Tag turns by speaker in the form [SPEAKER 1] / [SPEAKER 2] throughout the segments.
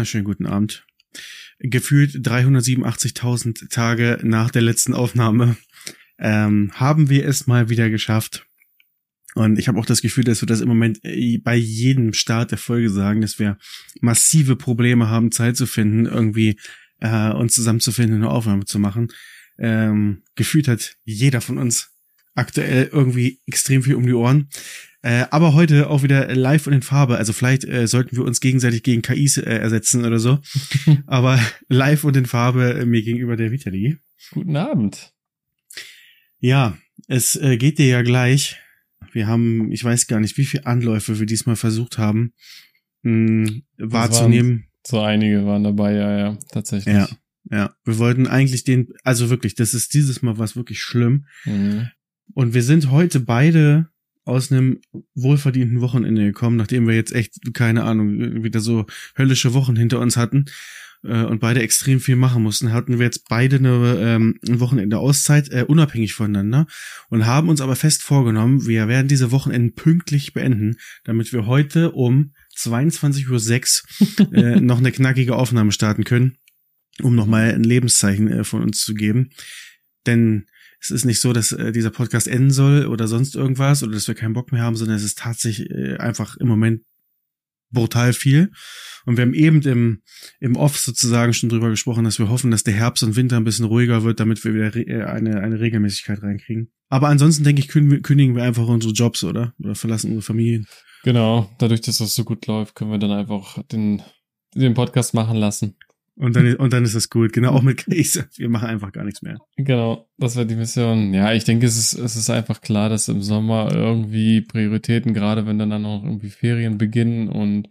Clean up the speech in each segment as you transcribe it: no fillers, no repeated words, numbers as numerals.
[SPEAKER 1] wunderschönen guten Abend. Gefühlt 387.000 Tage nach der letzten Aufnahme haben wir es mal wieder geschafft. Und ich habe auch das Gefühl, dass wir das im Moment bei jedem Start der Folge sagen, dass wir massive Probleme haben, Zeit zu finden, irgendwie uns zusammenzufinden, eine Aufnahme zu machen. Gefühlt hat jeder von uns aktuell irgendwie extrem viel um die Ohren. Aber heute auch wieder live und in Farbe. Also vielleicht sollten wir uns gegenseitig gegen KIs ersetzen oder so. Aber live und in Farbe mir gegenüber der Vitali.
[SPEAKER 2] Guten Abend.
[SPEAKER 1] Ja, es geht dir ja gleich. Wir haben, ich weiß gar nicht, wie viele Anläufe wir diesmal versucht haben wahrzunehmen.
[SPEAKER 2] So einige waren dabei, ja, tatsächlich.
[SPEAKER 1] Ja. Wir wollten eigentlich also wirklich, das ist dieses Mal was wirklich schlimm.
[SPEAKER 2] Mhm.
[SPEAKER 1] Und wir sind heute beide aus einem wohlverdienten Wochenende gekommen, nachdem wir jetzt echt, keine Ahnung, wieder so höllische Wochen hinter uns hatten und beide extrem viel machen mussten, hatten wir jetzt beide ein Wochenende Auszeit, unabhängig voneinander, und haben uns aber fest vorgenommen, wir werden diese Wochenenden pünktlich beenden, damit wir heute um 22:06 Uhr noch eine knackige Aufnahme starten können, um nochmal ein Lebenszeichen von uns zu geben. Denn es ist nicht so, dass dieser Podcast enden soll oder sonst irgendwas oder dass wir keinen Bock mehr haben, sondern es ist tatsächlich einfach im Moment brutal viel. Und wir haben eben im Off sozusagen schon drüber gesprochen, dass wir hoffen, dass der Herbst und Winter ein bisschen ruhiger wird, damit wir wieder eine Regelmäßigkeit reinkriegen. Aber ansonsten, denke ich, kündigen wir einfach unsere Jobs, oder? Oder verlassen unsere Familien.
[SPEAKER 2] Genau, dadurch, dass das so gut läuft, können wir dann einfach den Podcast machen lassen.
[SPEAKER 1] Und dann ist das gut. Genau, auch mit Krise. Wir machen einfach gar nichts mehr.
[SPEAKER 2] Genau, das wäre die Mission. Ja, ich denke, es ist einfach klar, dass im Sommer irgendwie Prioritäten, gerade wenn dann auch irgendwie Ferien beginnen und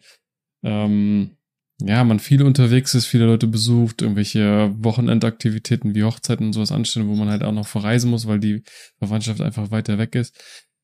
[SPEAKER 2] man viel unterwegs ist, viele Leute besucht, irgendwelche Wochenendaktivitäten wie Hochzeiten und sowas anstellen, wo man halt auch noch verreisen muss, weil die Verwandtschaft einfach weiter weg ist.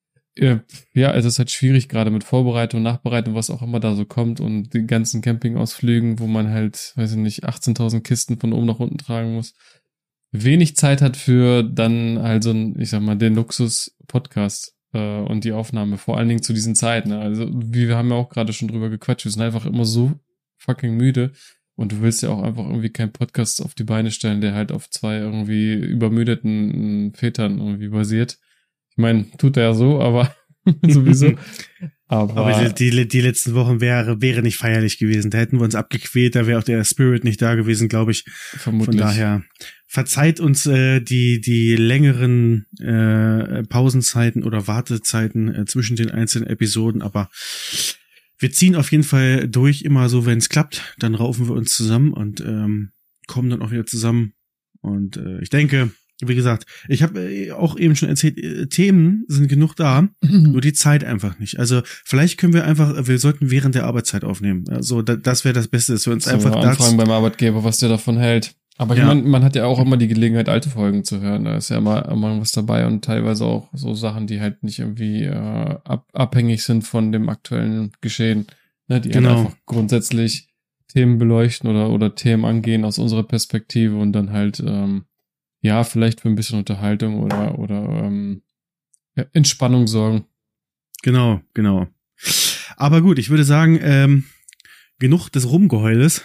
[SPEAKER 2] Ja, es ist halt schwierig, gerade mit Vorbereitung, Nachbereitung, was auch immer da so kommt und die ganzen Campingausflügen, wo man halt, weiß ich nicht, 18.000 Kisten von oben nach unten tragen muss. Wenig Zeit hat für dann halt so ein, ich sag mal, den Luxus-Podcast und die Aufnahme, vor allen Dingen zu diesen Zeiten. Ne? Also wir haben ja auch gerade schon drüber gequatscht, wir sind einfach immer so fucking müde und du willst ja auch einfach irgendwie keinen Podcast auf die Beine stellen, der halt auf zwei irgendwie übermüdeten Vätern irgendwie basiert. Ich meine, tut er ja so, aber sowieso. Aber
[SPEAKER 1] die letzten Wochen wäre nicht feierlich gewesen. Da hätten wir uns abgequält, da wäre auch der Spirit nicht da gewesen, glaube ich.
[SPEAKER 2] Vermutlich.
[SPEAKER 1] Von daher verzeiht uns die längeren Pausenzeiten oder Wartezeiten zwischen den einzelnen Episoden, aber wir ziehen auf jeden Fall durch, immer so, wenn es klappt. Dann raufen wir uns zusammen und kommen dann auch wieder zusammen. Und ich denke, wie gesagt, ich habe auch eben schon erzählt, Themen sind genug da, nur die Zeit einfach nicht. Also vielleicht können wir sollten während der Arbeitszeit aufnehmen. Also das wäre das Beste, dass wir uns einfach
[SPEAKER 2] anfragen beim Arbeitgeber, was der davon hält. Aber ich meine, man hat ja auch immer die Gelegenheit, alte Folgen zu hören. Da ist ja immer was dabei und teilweise auch so Sachen, die halt nicht irgendwie abhängig sind von dem aktuellen Geschehen, ne? Die halt einfach grundsätzlich Themen beleuchten oder Themen angehen aus unserer Perspektive und dann halt vielleicht für ein bisschen Unterhaltung oder Entspannung sorgen.
[SPEAKER 1] Genau. Aber gut, ich würde sagen, genug des Rumgeheules.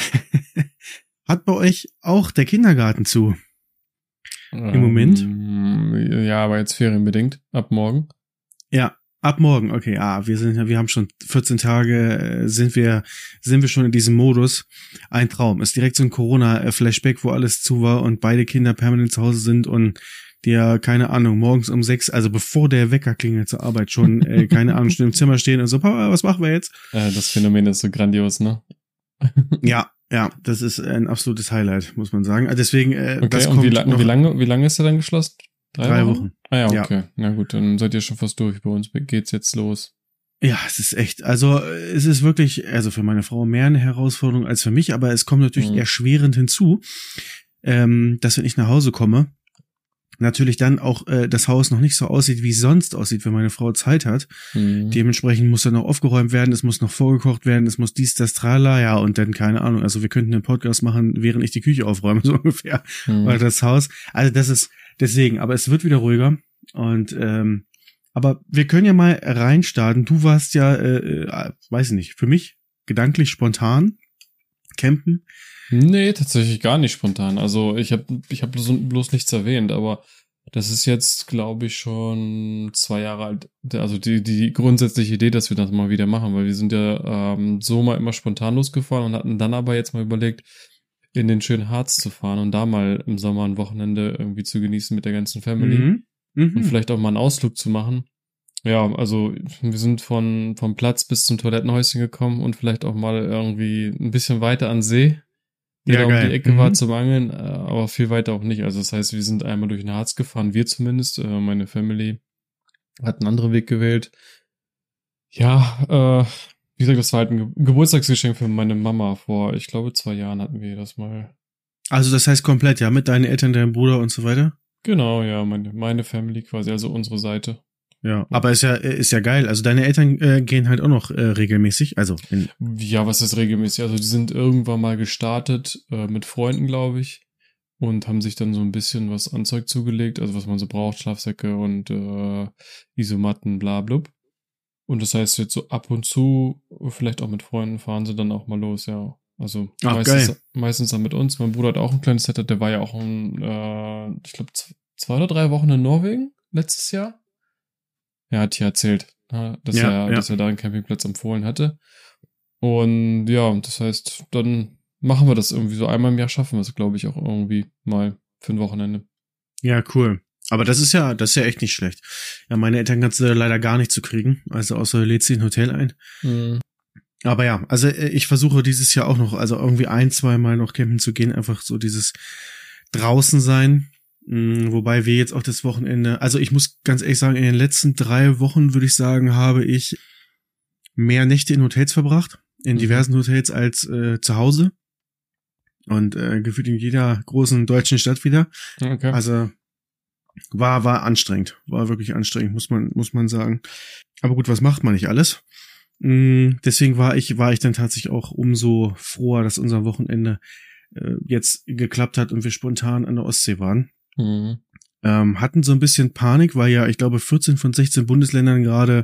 [SPEAKER 1] Hat bei euch auch der Kindergarten zu? Im Moment?
[SPEAKER 2] Ja, aber jetzt ferienbedingt. Ab morgen.
[SPEAKER 1] Ja, ab morgen. Okay, wir haben schon 14 Tage, sind wir schon in diesem Modus. Ein Traum. Ist direkt so ein Corona-Flashback, wo alles zu war und beide Kinder permanent zu Hause sind und die ja, keine Ahnung, morgens um 6, also bevor der Wecker klingelt zur Arbeit schon, keine Ahnung, schon im Zimmer stehen und so, Papa, was machen wir jetzt?
[SPEAKER 2] Das Phänomen ist so grandios, ne?
[SPEAKER 1] Ja, das ist ein absolutes Highlight, muss man sagen. Also deswegen,
[SPEAKER 2] okay, das kommt wie lange ist er dann geschlossen?
[SPEAKER 1] 3 Wochen.
[SPEAKER 2] Ah ja, okay. Ja. Na gut, dann seid ihr schon fast durch. Bei uns geht's jetzt los.
[SPEAKER 1] Ja, es ist echt, also es ist wirklich, also für meine Frau mehr eine Herausforderung als für mich, aber es kommt natürlich erschwerend hinzu, dass wenn ich nach Hause komme, natürlich dann auch das Haus noch nicht so aussieht, wie es sonst aussieht, wenn meine Frau Zeit hat. Dementsprechend muss dann noch aufgeräumt werden, es muss noch vorgekocht werden, es muss dies, das, tralala, ja, und dann, keine Ahnung, also wir könnten einen Podcast machen, während ich die Küche aufräume, so ungefähr, oder das Haus. Also das ist deswegen, aber es wird wieder ruhiger und aber wir können ja mal reinstarten. Du warst ja, weiß ich nicht, für mich gedanklich spontan campen?
[SPEAKER 2] Nee, tatsächlich gar nicht spontan. Also ich hab bloß nichts erwähnt, aber das ist jetzt, glaube ich, schon 2 Jahre alt. Also die grundsätzliche Idee, dass wir das mal wieder machen, weil wir sind ja so mal immer spontan losgefahren und hatten dann aber jetzt mal überlegt, in den schönen Harz zu fahren und da mal im Sommer ein Wochenende irgendwie zu genießen mit der ganzen Family und vielleicht auch mal einen Ausflug zu machen. Ja, also wir sind vom Platz bis zum Toilettenhäuschen gekommen und vielleicht auch mal irgendwie ein bisschen weiter an See, der da um die Ecke war zum Angeln, aber viel weiter auch nicht. Also das heißt, wir sind einmal durch den Harz gefahren, wir zumindest, meine Family hat einen anderen Weg gewählt. Ja, wie gesagt, das war halt ein Geburtstagsgeschenk für meine Mama. Vor, ich glaube, 2 Jahren hatten wir das mal.
[SPEAKER 1] Also das heißt komplett, ja, mit deinen Eltern, deinem Bruder und so weiter?
[SPEAKER 2] Genau, ja, meine Family quasi, also unsere Seite.
[SPEAKER 1] Ja, aber ist ja geil. Also deine Eltern gehen halt auch noch regelmäßig, also
[SPEAKER 2] ja, was ist regelmäßig? Also die sind irgendwann mal gestartet mit Freunden, glaube ich, und haben sich dann so ein bisschen was an Zeug zugelegt, also was man so braucht, Schlafsäcke und Isomatten, bla blub. Und das heißt jetzt so ab und zu, vielleicht auch mit Freunden, fahren sie dann auch mal los, ja. Also meistens dann mit uns. Mein Bruder hat auch ein kleines Setup, der war ja auch ich glaube 2 oder 3 Wochen in Norwegen letztes Jahr. Er hat hier erzählt, dass er da einen Campingplatz empfohlen hatte. Und ja, das heißt, dann machen wir das irgendwie so einmal im Jahr, schaffen wir es, glaube ich, auch irgendwie mal für ein Wochenende.
[SPEAKER 1] Ja, cool. Aber das ist ja echt nicht schlecht. Ja, meine Eltern kannst du leider gar nicht zu kriegen. Also außer du lädst sie in ein Hotel ein. Mhm. Aber ja, also ich versuche dieses Jahr auch noch, also irgendwie 1-2 Mal noch campen zu gehen. Einfach so dieses draußen sein. Wobei wir jetzt auch das Wochenende, also ich muss ganz ehrlich sagen, in den letzten 3 Wochen, würde ich sagen, habe ich mehr Nächte in Hotels verbracht, in diversen Hotels als zu Hause und gefühlt in jeder großen deutschen Stadt wieder. Okay. Also war anstrengend, war wirklich anstrengend, muss man sagen. Aber gut, was macht man nicht alles? Deswegen war ich dann tatsächlich auch umso froher, dass unser Wochenende jetzt geklappt hat und wir spontan an der Ostsee waren. Hatten so ein bisschen Panik, weil ja, ich glaube, 14 von 16 Bundesländern gerade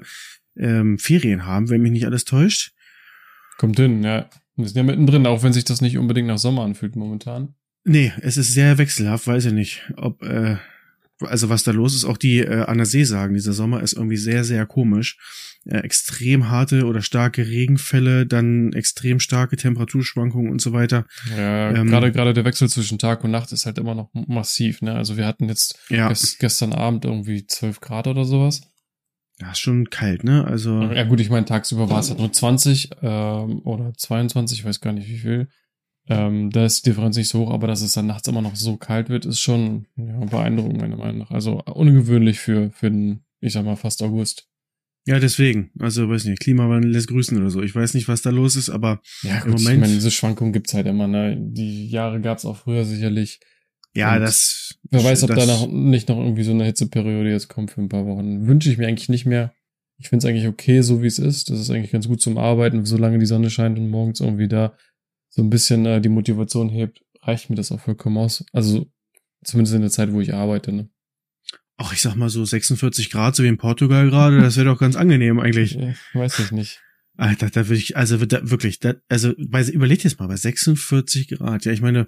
[SPEAKER 1] Ferien haben, wenn mich nicht alles täuscht.
[SPEAKER 2] Kommt hin, ja. Wir sind ja mittendrin, auch wenn sich das nicht unbedingt nach Sommer anfühlt momentan.
[SPEAKER 1] Nee, es ist sehr wechselhaft, weiß ich nicht, ob also was da los ist. Auch die an der See sagen, dieser Sommer ist irgendwie sehr, sehr komisch. Extrem harte oder starke Regenfälle, dann extrem starke Temperaturschwankungen und so weiter.
[SPEAKER 2] Ja, gerade der Wechsel zwischen Tag und Nacht ist halt immer noch massiv, ne? Also wir hatten jetzt gestern Abend irgendwie 12 Grad oder sowas.
[SPEAKER 1] Ja, ist schon kalt, ne? Also.
[SPEAKER 2] Ja gut, ich meine, tagsüber war es halt nur 20 oder 22, ich weiß gar nicht wie viel. Da ist die Differenz nicht so hoch, aber dass es dann nachts immer noch so kalt wird, ist schon beeindruckend, meiner Meinung nach. Also ungewöhnlich für den, ich sag mal, fast August.
[SPEAKER 1] Ja, deswegen. Also, weiß nicht, Klimawandel lässt grüßen oder so. Ich weiß nicht, was da los ist, aber
[SPEAKER 2] ja, gut, im Moment. Ich meine, diese Schwankungen gibt's halt immer, ne? Die Jahre gab's auch früher sicherlich.
[SPEAKER 1] Ja,
[SPEAKER 2] wer weiß, ob da nicht noch irgendwie so eine Hitzeperiode jetzt kommt für ein paar Wochen. Wünsche ich mir eigentlich nicht mehr. Ich find's eigentlich okay, so wie es ist. Das ist eigentlich ganz gut zum Arbeiten, solange die Sonne scheint und morgens irgendwie da so ein bisschen die Motivation hebt, reicht mir das auch vollkommen aus. Also zumindest in der Zeit, wo ich arbeite, ne?
[SPEAKER 1] Ach, ich sag mal so 46 Grad, so wie in Portugal gerade, das wäre doch ganz angenehm eigentlich.
[SPEAKER 2] Weiß ich nicht.
[SPEAKER 1] Alter, da würde ich, also wirklich, überleg dir das mal, bei 46 Grad, ja, ich meine,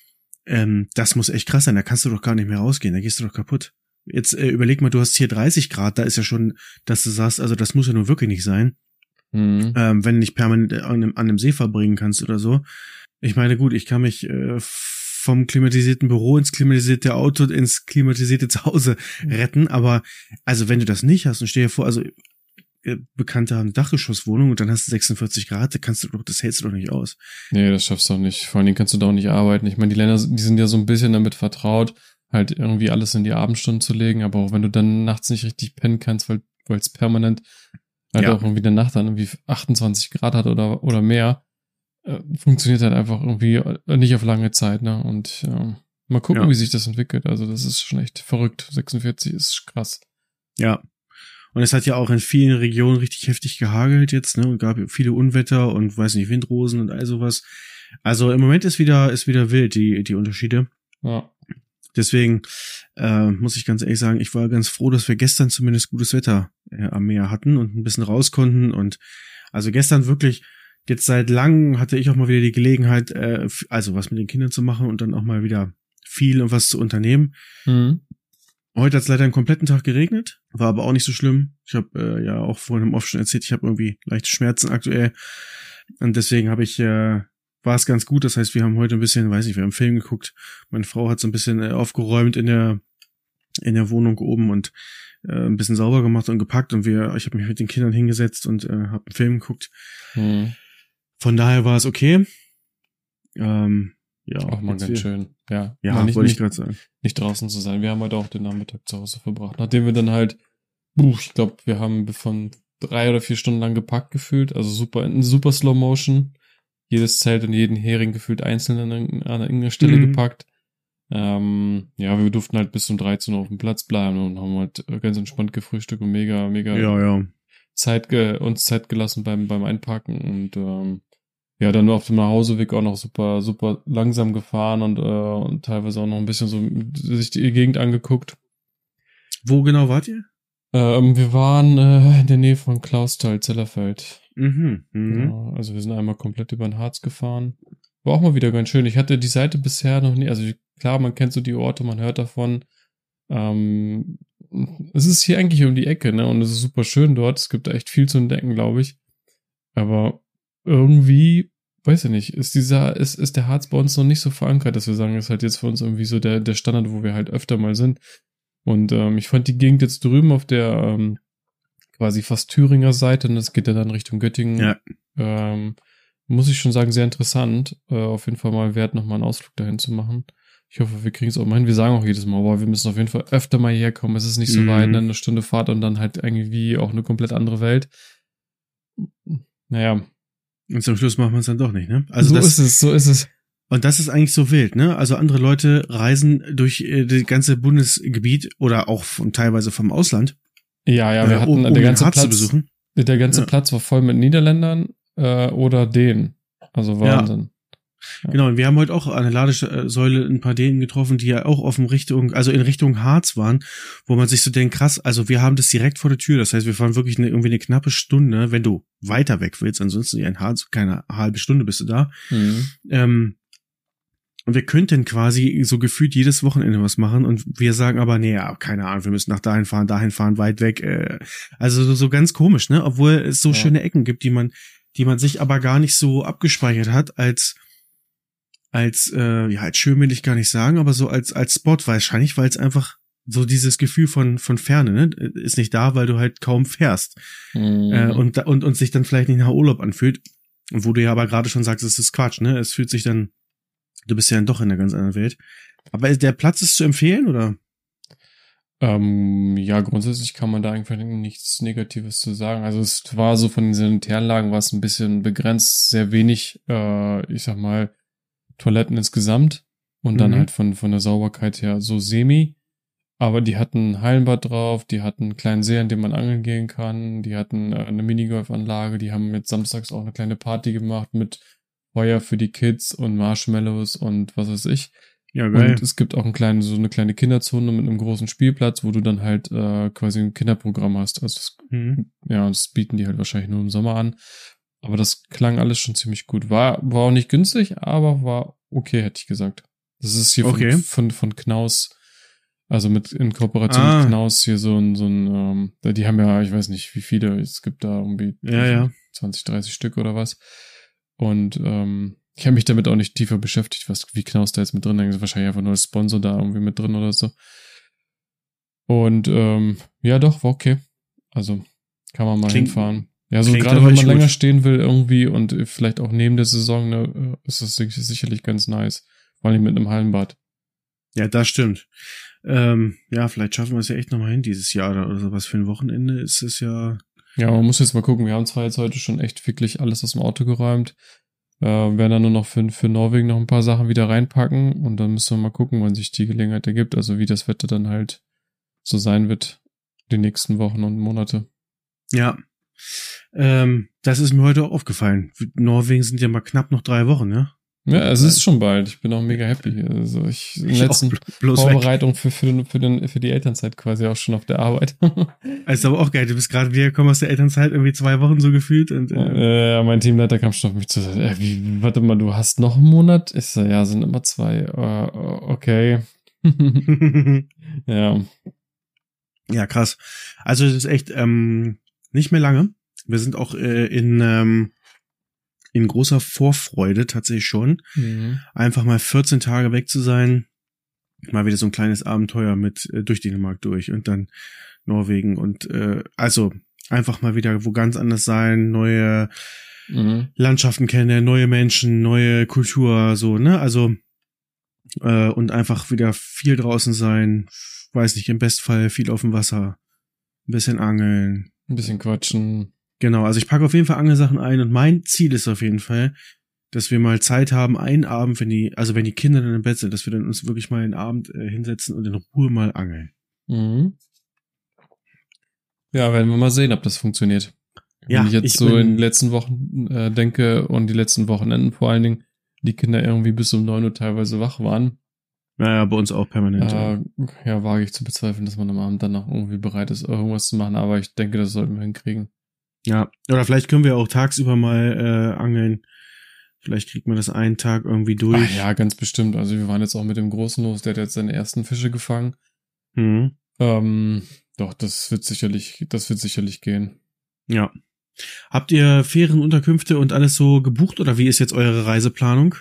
[SPEAKER 1] das muss echt krass sein, da kannst du doch gar nicht mehr rausgehen, da gehst du doch kaputt. Jetzt überleg mal, du hast hier 30 Grad, da ist ja schon, dass du sagst, also das muss ja nun wirklich nicht sein. Wenn du nicht permanent an einem See verbringen kannst oder so. Ich meine, gut, ich kann mich vom klimatisierten Büro ins klimatisierte Auto, ins klimatisierte Zuhause retten, aber also wenn du das nicht hast und stell dir vor, also Bekannte haben eine Dachgeschosswohnung und dann hast du 46 Grad, das hältst du doch nicht aus.
[SPEAKER 2] Nee, das schaffst du auch nicht. Vor allen Dingen kannst du da auch nicht arbeiten. Ich meine, die Länder, die sind ja so ein bisschen damit vertraut, halt irgendwie alles in die Abendstunden zu legen, aber auch wenn du dann nachts nicht richtig pennen kannst, weil es permanent halt auch irgendwie der Nacht dann irgendwie 28 Grad hat oder mehr, funktioniert halt einfach irgendwie nicht auf lange Zeit, ne? Und mal gucken, wie sich das entwickelt. Also das ist schon echt verrückt. 46 ist krass.
[SPEAKER 1] Ja. Und es hat ja auch in vielen Regionen richtig heftig gehagelt jetzt, ne? Und gab viele Unwetter und weiß nicht, Windrosen und all sowas. Also im Moment ist wieder wild, die Unterschiede. Ja. Deswegen muss ich ganz ehrlich sagen, ich war ganz froh, dass wir gestern zumindest gutes Wetter am Meer hatten und ein bisschen raus konnten. Und also gestern wirklich jetzt seit langem hatte ich auch mal wieder die Gelegenheit, also was mit den Kindern zu machen und dann auch mal wieder viel und was zu unternehmen.
[SPEAKER 2] Mhm.
[SPEAKER 1] Heute hat es leider einen kompletten Tag geregnet, war aber auch nicht so schlimm. Ich habe ja auch vorhin im Off schon erzählt, ich habe irgendwie leichte Schmerzen aktuell und deswegen war es ganz gut. Das heißt, wir haben heute ein bisschen, weiß nicht, wir haben einen Film geguckt. Meine Frau hat so ein bisschen aufgeräumt in der Wohnung oben und ein bisschen sauber gemacht und gepackt und ich habe mich mit den Kindern hingesetzt und habe einen Film geguckt.
[SPEAKER 2] Mhm.
[SPEAKER 1] Von daher war es okay. Ja,
[SPEAKER 2] auch mal ganz schön. Ja,
[SPEAKER 1] wollte ich gerade sagen.
[SPEAKER 2] Nicht draußen zu sein. Wir haben heute auch den Nachmittag zu Hause verbracht. Nachdem wir dann halt, ich glaube, wir haben von 3 oder 4 Stunden lang gepackt gefühlt. Also in super Slow Motion. Jedes Zelt und jeden Hering gefühlt einzeln an irgendeiner Stelle gepackt. Wir durften halt bis um 13 Uhr auf dem Platz bleiben und haben halt ganz entspannt gefrühstückt und mega Zeit gelassen beim Einpacken und dann auf dem Nachhauseweg auch noch super, super langsam gefahren und teilweise auch noch ein bisschen so sich die Gegend angeguckt.
[SPEAKER 1] Wo genau wart ihr?
[SPEAKER 2] Wir waren in der Nähe von Clausthal, Zellerfeld. Genau, also wir sind einmal komplett über den Harz gefahren. War auch mal wieder ganz schön. Ich hatte die Seite bisher noch nie, also klar, man kennt so die Orte, man hört davon. Es ist hier eigentlich um die Ecke, ne? Und es ist super schön dort. Es gibt da echt viel zu entdecken, glaube ich. Aber irgendwie, weiß ich nicht, ist der Harz bei uns noch nicht so verankert, dass wir sagen, das ist halt jetzt für uns irgendwie so der Standard, wo wir halt öfter mal sind. Und ich fand die Gegend jetzt drüben auf der quasi fast Thüringer Seite, und das geht ja dann Richtung Göttingen. Ja. Muss ich schon sagen, sehr interessant. Auf jeden Fall mal wert, nochmal einen Ausflug dahin zu machen. Ich hoffe, wir kriegen es auch mal hin. Wir sagen auch jedes Mal, wir müssen auf jeden Fall öfter mal hierher kommen. Es ist nicht so weit, eine Stunde Fahrt und dann halt irgendwie auch eine komplett andere Welt. Naja.
[SPEAKER 1] Und zum Schluss machen wir es dann doch nicht, ne? Also
[SPEAKER 2] so ist es.
[SPEAKER 1] Und das ist eigentlich so wild, ne? Also andere Leute reisen durch das ganze Bundesgebiet oder auch teilweise vom Ausland.
[SPEAKER 2] Ja, wir hatten der ganze Platz zu besuchen. Der ganze Platz war voll mit Niederländern oder Dänen. Also Wahnsinn.
[SPEAKER 1] Ja. Genau, und wir haben heute auch an der Ladesäule ein paar Dänen getroffen, die ja auch in Richtung Harz waren, wo man sich so denkt, krass, also wir haben das direkt vor der Tür, das heißt, wir fahren wirklich irgendwie eine knappe Stunde, wenn du weiter weg willst, ansonsten in Harz, keine halbe Stunde bist du da. Und wir könnten quasi so gefühlt jedes Wochenende was machen und wir sagen aber, keine Ahnung, wir müssen nach dahin fahren, weit weg. Also so ganz komisch, ne? Obwohl es so schöne Ecken gibt, die man sich aber gar nicht so abgespeichert hat als schön will ich gar nicht sagen, aber so als Spot wahrscheinlich, weil es einfach so dieses Gefühl von Ferne, ne, ist nicht da, weil du halt kaum fährst und sich dann vielleicht nicht nach Urlaub anfühlt, wo du ja aber gerade schon sagst, es ist Quatsch, ne, es fühlt sich dann, du bist ja dann doch in einer ganz anderen Welt. Aber der Platz ist zu empfehlen, oder?
[SPEAKER 2] Ja, grundsätzlich kann man da einfach nichts Negatives zu sagen. Also es war so von den Sanitäranlagen war es ein bisschen begrenzt, sehr wenig, ich sag mal, Toiletten insgesamt und dann halt von der Sauberkeit her so semi. Aber die hatten ein Hallenbad drauf, die hatten einen kleinen See, an dem man angeln gehen kann, die hatten eine Minigolfanlage, die haben jetzt samstags auch eine kleine Party gemacht mit Feuer für die Kids und Marshmallows und was weiß ich.
[SPEAKER 1] Ja, geil.
[SPEAKER 2] Und es gibt auch so eine kleine Kinderzone mit einem großen Spielplatz, wo du dann halt quasi ein Kinderprogramm hast. Also das bieten die halt wahrscheinlich nur im Sommer an. Aber das klang alles schon ziemlich gut. War auch nicht günstig, aber war okay, hätte ich gesagt. Das ist hier von Knaus, also in Kooperation mit Knaus hier so ein die haben ja, ich weiß nicht wie viele, es gibt da irgendwie 20, 30 Stück oder was. Und ich habe mich damit auch nicht tiefer beschäftigt, wie Knaus da jetzt mit drin ist. Wahrscheinlich einfach nur als Sponsor da irgendwie mit drin oder so. Und doch, war okay. Also kann man mal hinfahren. Ja, so gerade wenn man länger stehen will irgendwie und vielleicht auch neben der Saison, ne, ist das sicherlich ganz nice. Vor allem mit einem Hallenbad.
[SPEAKER 1] Ja, das stimmt. Vielleicht schaffen wir es ja echt nochmal hin dieses Jahr oder sowas für ein Wochenende. Ist es ja...
[SPEAKER 2] Ja, man muss jetzt mal gucken. Wir haben zwar jetzt heute schon echt wirklich alles aus dem Auto geräumt. Werden dann nur noch für Norwegen noch ein paar Sachen wieder reinpacken und dann müssen wir mal gucken, wann sich die Gelegenheit ergibt. Also wie das Wetter dann halt so sein wird die nächsten Wochen und Monate.
[SPEAKER 1] Ja. Das ist mir heute auch aufgefallen. Norwegen sind ja mal knapp noch 3 Wochen, ne?
[SPEAKER 2] Ja, es ist schon bald. Ich bin auch mega happy. Also in
[SPEAKER 1] Ich
[SPEAKER 2] letzten
[SPEAKER 1] bloß
[SPEAKER 2] Vorbereitung für die Elternzeit quasi auch schon auf der Arbeit.
[SPEAKER 1] ist aber auch geil. Du bist gerade wiedergekommen aus der Elternzeit, irgendwie 2 Wochen so gefühlt. Und,
[SPEAKER 2] mein Teamleiter kam schon auf mich zu. Warte mal, du hast noch einen Monat? Ich so, ja, sind immer 2. Okay. Ja.
[SPEAKER 1] Ja, krass. Also es ist echt nicht mehr lange. Wir sind auch in großer Vorfreude tatsächlich schon.
[SPEAKER 2] Mhm.
[SPEAKER 1] Einfach mal 14 Tage weg zu sein. Mal wieder so ein kleines Abenteuer mit durch Dänemark durch und dann Norwegen und also einfach mal wieder wo ganz anders sein, neue Landschaften kennen, neue Menschen, neue Kultur, so, ne? Also und einfach wieder viel draußen sein, weiß nicht, im Bestfall viel auf dem Wasser, ein bisschen angeln.
[SPEAKER 2] Ein bisschen quatschen.
[SPEAKER 1] Genau, also ich packe auf jeden Fall Angelsachen ein und mein Ziel ist auf jeden Fall, dass wir mal Zeit haben, einen Abend, wenn die Kinder dann im Bett sind, dass wir dann uns wirklich mal einen Abend hinsetzen und in Ruhe mal angeln.
[SPEAKER 2] Mhm. Ja, werden wir mal sehen, ob das funktioniert.
[SPEAKER 1] Ja,
[SPEAKER 2] wenn ich jetzt so in den letzten Wochen denke und die letzten Wochenenden vor allen Dingen, die Kinder irgendwie bis um 9 Uhr teilweise wach waren.
[SPEAKER 1] Naja, bei uns auch permanent.
[SPEAKER 2] Ja, wage ich zu bezweifeln, dass man am Abend dann noch irgendwie bereit ist, irgendwas zu machen, aber ich denke, das sollten wir hinkriegen.
[SPEAKER 1] Ja, oder vielleicht können wir auch tagsüber mal angeln. Vielleicht kriegt man das einen Tag irgendwie durch.
[SPEAKER 2] Ach ja, ganz bestimmt. Also wir waren jetzt auch mit dem Großen los, der hat jetzt seine ersten Fische gefangen.
[SPEAKER 1] Mhm.
[SPEAKER 2] Doch, das wird sicherlich gehen.
[SPEAKER 1] Ja. Habt ihr Ferienunterkünfte und alles so gebucht oder wie ist jetzt eure Reiseplanung?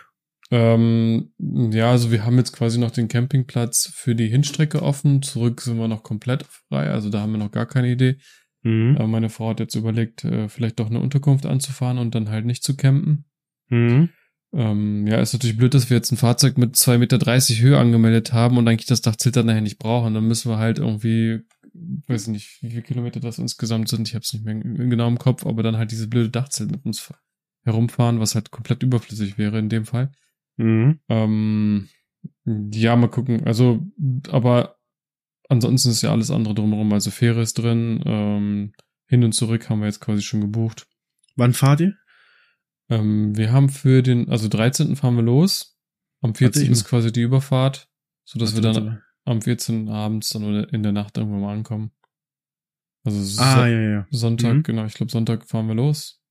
[SPEAKER 2] Ja, also wir haben jetzt quasi noch den Campingplatz für die Hinstrecke offen. Zurück sind wir noch komplett frei, also da haben wir noch gar keine Idee.
[SPEAKER 1] Mhm.
[SPEAKER 2] Aber meine Frau hat jetzt überlegt, vielleicht doch eine Unterkunft anzufahren und dann halt nicht zu campen.
[SPEAKER 1] Mhm.
[SPEAKER 2] Ja, ist natürlich blöd, dass wir jetzt ein Fahrzeug mit 2,30 Meter Höhe angemeldet haben und eigentlich das Dachzelt nachher nicht brauchen. Dann müssen wir halt irgendwie, weiß nicht, wie viele Kilometer das insgesamt sind. Ich habe es nicht mehr genau im Kopf, aber dann halt dieses blöde Dachzelt mit uns herumfahren, was halt komplett überflüssig wäre in dem Fall.
[SPEAKER 1] Mhm.
[SPEAKER 2] Ja, mal gucken. Also, aber ansonsten ist ja alles andere drumherum. Also Fähre ist drin. Hin und zurück haben wir jetzt quasi schon gebucht.
[SPEAKER 1] Wann fahrt ihr?
[SPEAKER 2] Wir haben für den, also 13. fahren wir los. Am 14. ist quasi die Überfahrt, sodass wir dann am 14. abends dann oder in der Nacht irgendwann mal ankommen. Also
[SPEAKER 1] ja.
[SPEAKER 2] Sonntag, genau, ich glaube Sonntag fahren wir los.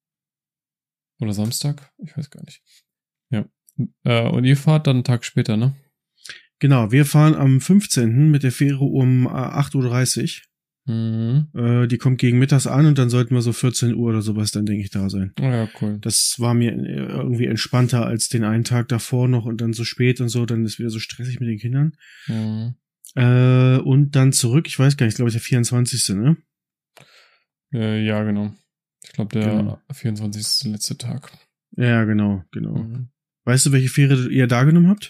[SPEAKER 2] Oder Samstag? Ich weiß gar nicht. Ja. Und ihr fahrt dann einen Tag später, ne?
[SPEAKER 1] Genau, wir fahren am 15. mit der Fähre um 8:30 Uhr.
[SPEAKER 2] Mhm.
[SPEAKER 1] Die kommt gegen mittags an und dann sollten wir so 14 Uhr oder sowas dann, denke ich, da sein.
[SPEAKER 2] Oh ja, cool.
[SPEAKER 1] Das war mir irgendwie entspannter als den einen Tag davor noch und dann so spät und so, dann ist wieder so stressig mit den Kindern.
[SPEAKER 2] Mhm.
[SPEAKER 1] Und dann zurück, ich weiß gar nicht, glaube ich, der 24. ne?
[SPEAKER 2] Ja, genau. Ich glaube, der 24. ist der letzte Tag.
[SPEAKER 1] Ja, genau.
[SPEAKER 2] Mhm.
[SPEAKER 1] Weißt du, welche Fähre ihr da genommen habt?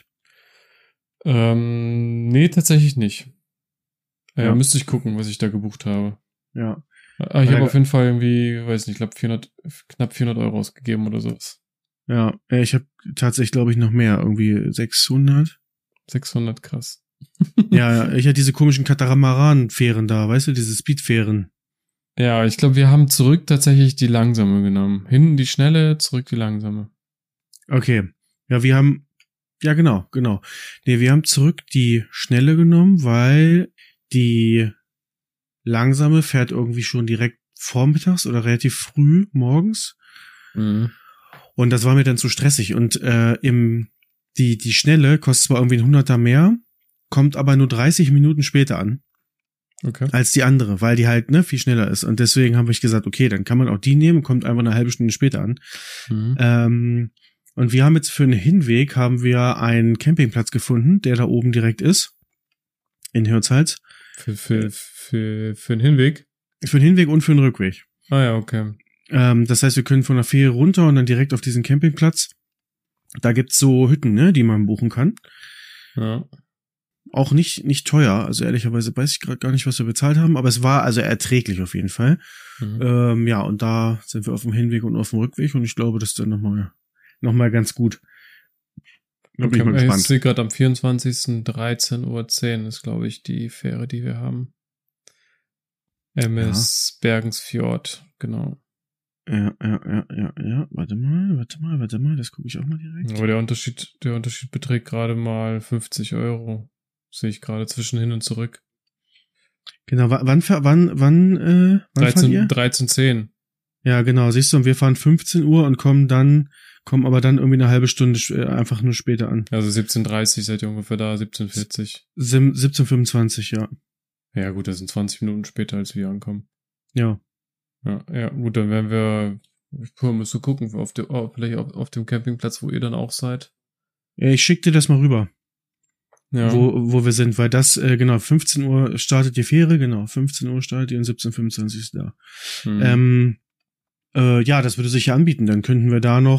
[SPEAKER 2] Nee, tatsächlich nicht.
[SPEAKER 1] Ja.
[SPEAKER 2] Müsste ich gucken, was ich da gebucht habe.
[SPEAKER 1] Ja.
[SPEAKER 2] Ich habe auf jeden Fall irgendwie, weiß nicht, ich glaube knapp 400 Euro ausgegeben oder sowas.
[SPEAKER 1] Ja, ich habe tatsächlich, glaube ich, noch mehr, irgendwie 600.
[SPEAKER 2] 600, krass.
[SPEAKER 1] Ja, ich hatte diese komischen Katamaran-Fähren da, weißt du, diese Speedfähren.
[SPEAKER 2] Ja, ich glaube, wir haben zurück tatsächlich die langsame genommen. Hinten die schnelle, zurück die langsame.
[SPEAKER 1] Okay. Ja, genau. Nee, wir haben zurück die schnelle genommen, weil die langsame fährt irgendwie schon direkt vormittags oder relativ früh morgens.
[SPEAKER 2] Mhm.
[SPEAKER 1] Und das war mir dann zu stressig. Und die schnelle kostet zwar irgendwie ein 100er mehr, kommt aber nur 30 Minuten später an.
[SPEAKER 2] Okay.
[SPEAKER 1] Als die andere, weil die halt viel schneller ist. Und deswegen habe ich gesagt, okay, dann kann man auch die nehmen, kommt einfach eine halbe Stunde später an.
[SPEAKER 2] Mhm.
[SPEAKER 1] Und wir haben jetzt für den Hinweg haben einen Campingplatz gefunden, der da oben direkt ist. In Hirtshals.
[SPEAKER 2] Für den Hinweg?
[SPEAKER 1] Für den Hinweg und für den Rückweg.
[SPEAKER 2] Ah ja, okay.
[SPEAKER 1] Das heißt, wir können von der Fähre runter und dann direkt auf diesen Campingplatz. Da gibt's so Hütten, ne, die man buchen kann.
[SPEAKER 2] Ja.
[SPEAKER 1] Auch nicht teuer, also ehrlicherweise weiß ich gerade gar nicht, was wir bezahlt haben, aber es war also erträglich auf jeden Fall.
[SPEAKER 2] Mhm.
[SPEAKER 1] Ja, und da sind wir auf dem Hinweg und auf dem Rückweg und ich glaube, das ist dann nochmal ganz gut. Da bin ich mal gespannt.
[SPEAKER 2] Ich sehe gerade am 24. 13:10 Uhr ist, glaube ich, die Fähre, die wir haben. MS Bergensfjord, genau.
[SPEAKER 1] Ja. Warte mal, das gucke ich auch mal direkt.
[SPEAKER 2] Aber der Unterschied beträgt gerade mal 50 Euro. Sehe ich gerade zwischen hin und zurück.
[SPEAKER 1] Genau, wann fahrt ihr?
[SPEAKER 2] 13:10.
[SPEAKER 1] Ja, genau, siehst du, und wir fahren 15 Uhr und kommen aber dann irgendwie eine halbe Stunde einfach nur später an.
[SPEAKER 2] Also 17:30 seid ihr ungefähr da, 17:40.
[SPEAKER 1] 17:25, ja.
[SPEAKER 2] Ja gut, das sind 20 Minuten später, als wir ankommen.
[SPEAKER 1] Ja.
[SPEAKER 2] Ja, gut, dann werden wir, musst du gucken, vielleicht auf dem Campingplatz, wo ihr dann auch seid.
[SPEAKER 1] Ja, ich schick dir das mal rüber.
[SPEAKER 2] Ja.
[SPEAKER 1] Wo wir sind, weil das, genau, 15 Uhr startet die Fähre, genau, 15 Uhr startet die und 17:25 ist da. Ja, das würde sich ja anbieten, dann könnten wir da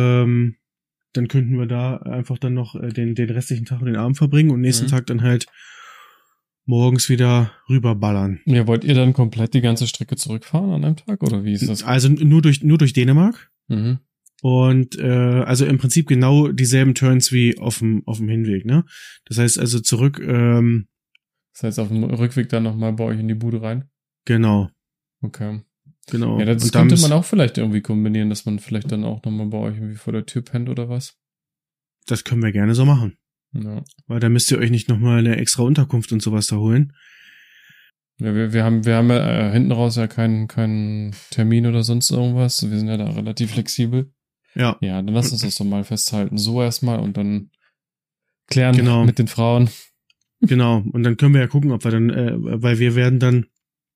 [SPEAKER 1] einfach dann noch den restlichen Tag und den Abend verbringen und nächsten Tag dann halt morgens wieder rüberballern.
[SPEAKER 2] Ja, wollt ihr dann komplett die ganze Strecke zurückfahren an einem Tag, oder wie ist das?
[SPEAKER 1] Also nur durch Dänemark. Und also im Prinzip genau dieselben Turns wie auf dem Hinweg, ne? Das heißt also zurück.
[SPEAKER 2] Das heißt auf dem Rückweg dann nochmal bei euch in die Bude rein?
[SPEAKER 1] Genau.
[SPEAKER 2] Okay.
[SPEAKER 1] Genau.
[SPEAKER 2] Ja, das könnte man auch vielleicht irgendwie kombinieren, dass man vielleicht dann auch nochmal bei euch irgendwie vor der Tür pennt oder was?
[SPEAKER 1] Das können wir gerne so machen.
[SPEAKER 2] Ja.
[SPEAKER 1] Weil da müsst ihr euch nicht nochmal eine extra Unterkunft und sowas da holen.
[SPEAKER 2] Ja, wir haben ja hinten raus ja keinen Termin oder sonst irgendwas. Wir sind ja da relativ flexibel.
[SPEAKER 1] Ja.
[SPEAKER 2] Ja, dann lass uns das doch mal festhalten. So erstmal und dann klären mit den Frauen.
[SPEAKER 1] Genau. Und dann können wir ja gucken, ob wir dann, weil wir werden dann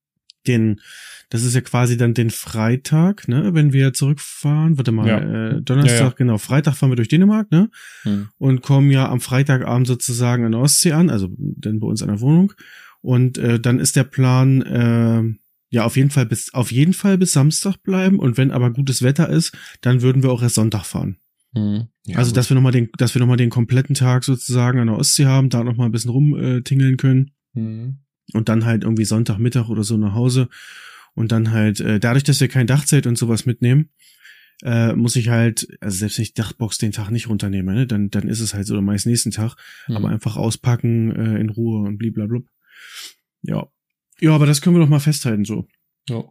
[SPEAKER 1] das ist ja quasi dann den Freitag, ne, wenn wir zurückfahren. Warte mal, Donnerstag, genau. Freitag fahren wir durch Dänemark, ne? Und kommen ja am Freitagabend sozusagen an der Ostsee an, also dann bei uns an der Wohnung. Und dann ist der Plan, ja, auf jeden Fall bis Samstag bleiben. Und wenn aber gutes Wetter ist, dann würden wir auch erst Sonntag fahren.
[SPEAKER 2] Ja,
[SPEAKER 1] also, dass wir nochmal den kompletten Tag sozusagen an der Ostsee haben, da nochmal ein bisschen rumtingeln können. Und dann halt irgendwie Sonntagmittag oder so nach Hause. Und dann halt, dadurch, dass wir kein Dachzelt und sowas mitnehmen, muss ich halt, also selbst wenn ich Dachbox den Tag nicht runternehme, ne, dann ist es halt so, meist nächsten Tag, aber einfach auspacken, in Ruhe und bliblablub. Ja. Ja, aber das können wir doch mal festhalten, so.
[SPEAKER 2] Ja.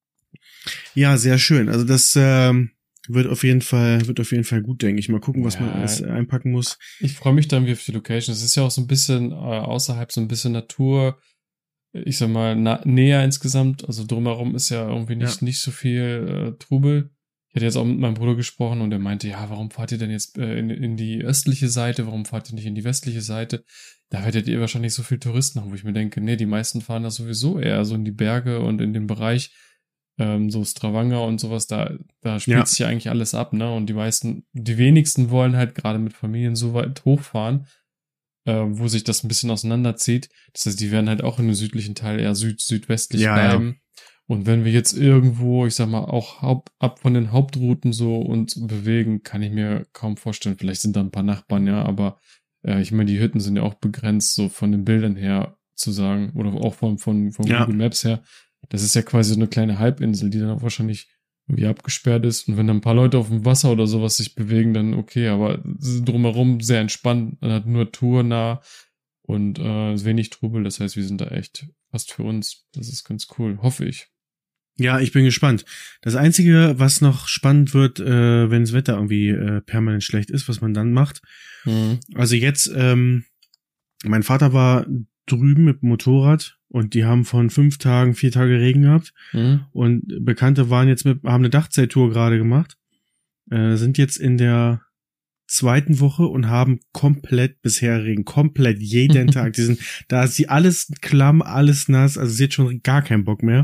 [SPEAKER 1] Ja, sehr schön. Also das, wird auf jeden Fall gut, denke ich. Mal gucken, was man alles einpacken muss.
[SPEAKER 2] Ich freue mich dann wie auf die Location. Es ist ja auch so ein bisschen außerhalb, so ein bisschen Natur. Ich sag mal, näher insgesamt. Also drumherum ist ja irgendwie nicht so viel Trubel. Ich hatte jetzt auch mit meinem Bruder gesprochen und er meinte, ja, warum fahrt ihr denn jetzt in die östliche Seite? Warum fahrt ihr nicht in die westliche Seite? Da werdet ihr wahrscheinlich so viel Touristen haben, wo ich mir denke, nee, die meisten fahren da sowieso eher so in die Berge und in den Bereich so Stavanger und sowas, da spielt sich ja eigentlich alles ab, ne? Und die wenigsten wollen halt gerade mit Familien so weit hochfahren, wo sich das ein bisschen auseinanderzieht. Das heißt, die werden halt auch in dem südlichen Teil eher südwestlich bleiben. Ja. Und wenn wir jetzt irgendwo, ich sag mal, auch ab von den Hauptrouten so uns bewegen, kann ich mir kaum vorstellen. Vielleicht sind da ein paar Nachbarn, ja, aber ich meine, die Hütten sind ja auch begrenzt, so von den Bildern her zu sagen, oder auch von Google Maps her. Das ist ja quasi so eine kleine Halbinsel, die dann auch wahrscheinlich irgendwie abgesperrt ist. Und wenn dann ein paar Leute auf dem Wasser oder sowas sich bewegen, dann okay, aber drumherum sehr entspannt, man hat nur naturnah und wenig Trubel. Das heißt, wir sind da echt fast für uns. Das ist ganz cool, hoffe ich.
[SPEAKER 1] Ja, ich bin gespannt. Das Einzige, was noch spannend wird, wenn das Wetter irgendwie permanent schlecht ist, was man dann macht. Also jetzt, mein Vater war drüben mit dem Motorrad und die haben von 4 Tage Regen gehabt. Und Bekannte haben eine Dachzelttour gerade gemacht, sind jetzt in der 2. Woche und haben komplett bisher Regen, komplett jeden Tag. Da ist sie alles klamm, alles nass, also sie hat schon gar keinen Bock mehr.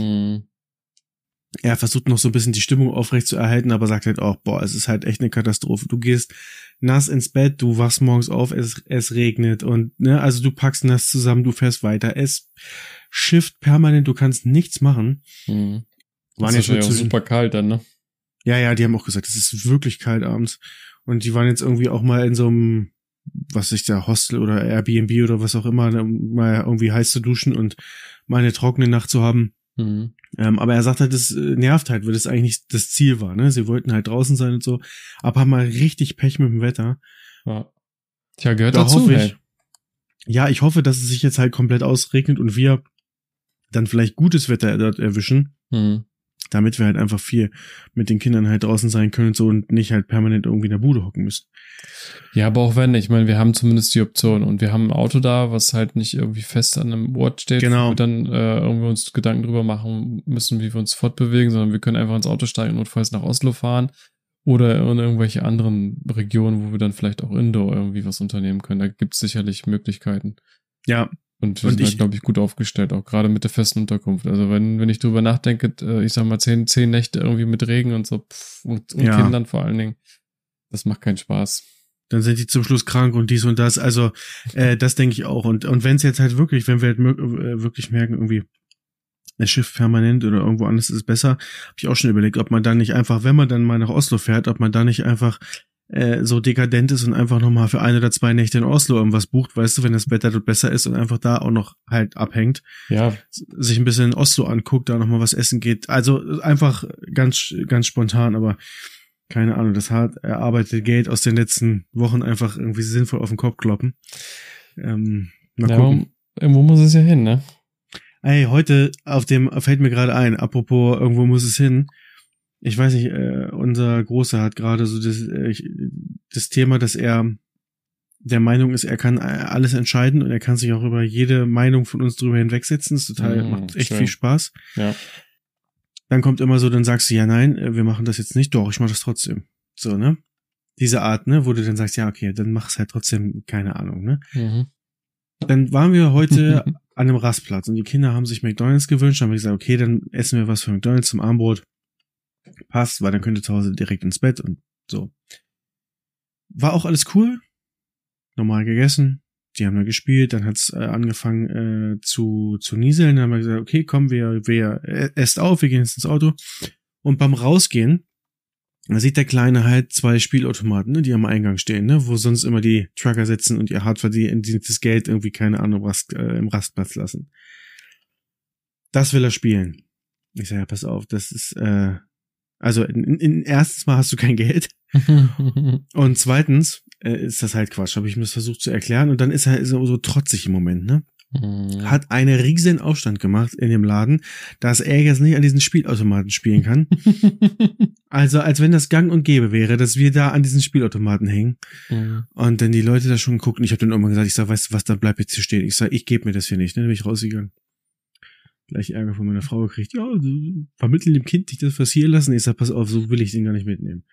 [SPEAKER 1] Er versucht noch so ein bisschen die Stimmung aufrecht zu erhalten, aber sagt halt auch, boah, es ist halt echt eine Katastrophe. Du gehst nass ins Bett, du wachst morgens auf, es regnet und, ne, also du packst nass zusammen, du fährst weiter. Es schifft permanent, du kannst nichts machen.
[SPEAKER 2] Waren jetzt ja auch super kalt dann, ne?
[SPEAKER 1] Ja, die haben auch gesagt, es ist wirklich kalt abends. Und die waren jetzt irgendwie auch mal in so einem, Hostel oder Airbnb oder was auch immer, mal irgendwie heiß zu duschen und mal eine trockene Nacht zu haben. Aber er sagt halt, das nervt halt, weil das eigentlich nicht das Ziel war, ne? Sie wollten halt draußen sein und so, aber haben mal richtig Pech mit dem Wetter.
[SPEAKER 2] Ja. Tja, gehört dazu,
[SPEAKER 1] ich hoffe, dass es sich jetzt halt komplett ausregnet und wir dann vielleicht gutes Wetter dort erwischen. Dann damit wir halt einfach viel mit den Kindern halt draußen sein können und so und nicht halt permanent irgendwie in der Bude hocken müssen.
[SPEAKER 2] Ja, aber auch wenn, ich meine, wir haben zumindest die Option und wir haben ein Auto da, was halt nicht irgendwie fest an einem Ort steht,
[SPEAKER 1] Genau.
[SPEAKER 2] wo wir dann irgendwie uns Gedanken drüber machen müssen, wie wir uns fortbewegen, sondern wir können einfach ins Auto steigen und notfalls nach Oslo fahren oder in irgendwelche anderen Regionen, wo wir dann vielleicht auch indoor irgendwie was unternehmen können. Da gibt es sicherlich Möglichkeiten.
[SPEAKER 1] Ja.
[SPEAKER 2] Und wir sind halt, glaube ich, gut aufgestellt, auch gerade mit der festen Unterkunft. Also wenn ich drüber nachdenke, ich sag mal 10 Nächte irgendwie mit Regen und so und Kindern vor allen Dingen, das macht keinen Spaß.
[SPEAKER 1] Dann sind die zum Schluss krank und dies und das. Also das denke ich auch. Und wenn es jetzt halt wirklich, wenn wir halt wirklich merken, irgendwie das Schiff permanent oder irgendwo anders ist besser, habe ich auch schon überlegt, ob man dann nicht einfach, wenn man dann mal nach Oslo fährt, ob man da nicht einfach so dekadent ist und einfach nochmal für 1 oder 2 Nächte in Oslo irgendwas bucht, weißt du, wenn das Wetter dort besser ist und einfach da auch noch halt abhängt.
[SPEAKER 2] Ja.
[SPEAKER 1] Sich ein bisschen in Oslo anguckt, da nochmal was essen geht. Also einfach ganz, ganz spontan, aber keine Ahnung, das hart erarbeitete Geld aus den letzten Wochen einfach irgendwie sinnvoll auf den Kopf kloppen. Mal gucken.
[SPEAKER 2] Irgendwo muss es ja hin, ne?
[SPEAKER 1] Ey, heute fällt mir gerade ein, apropos, irgendwo muss es hin. Ich weiß nicht, unser Großer hat gerade so das Thema, dass er der Meinung ist, er kann alles entscheiden und er kann sich auch über jede Meinung von uns drüber hinwegsetzen. Das macht echt viel Spaß.
[SPEAKER 2] Ja.
[SPEAKER 1] Dann kommt immer so, dann sagst du, ja, nein, wir machen das jetzt nicht. Doch, ich mach das trotzdem. So, ne? Diese Art, ne? Wo du dann sagst, ja, okay, dann mach es halt trotzdem, keine Ahnung, ne?
[SPEAKER 2] Mhm.
[SPEAKER 1] Dann waren wir heute an einem Rastplatz und die Kinder haben sich McDonald's gewünscht. Dann haben wir gesagt, okay, dann essen wir was für McDonald's zum Abendbrot. Passt, weil dann könnt ihr zu Hause direkt ins Bett und so. War auch alles cool. Normal gegessen. Die haben da gespielt, dann hat's angefangen zu nieseln. Dann haben wir gesagt, okay, komm, wir esst auf, wir gehen jetzt ins Auto. Und beim Rausgehen, da sieht der Kleine halt 2 Spielautomaten, ne, die am Eingang stehen, ne, wo sonst immer die Trucker sitzen und ihr hart verdientes Geld irgendwie, keine Ahnung was, im Rastplatz lassen. Das will er spielen. Ich sage, ja, pass auf, das ist, also erstens mal hast du kein Geld und zweitens ist das halt Quatsch, habe ich mir das versucht zu erklären und dann ist er so trotzig im Moment, ne? Hat einen riesen Aufstand gemacht in dem Laden, dass er jetzt nicht an diesen Spielautomaten spielen kann. Also als wenn das gang und gäbe wäre, dass wir da an diesen Spielautomaten hängen. Und dann die Leute da schon gucken. Ich habe dann irgendwann gesagt, ich sag, weißt du was, dann bleib jetzt hier stehen. Ich sag, ich gebe mir das hier nicht. Dann bin ich rausgegangen. Gleich Ärger von meiner Frau gekriegt. Ja, vermitteln dem Kind nicht das passieren lassen. Ich sag, pass auf, so will ich den gar nicht mitnehmen.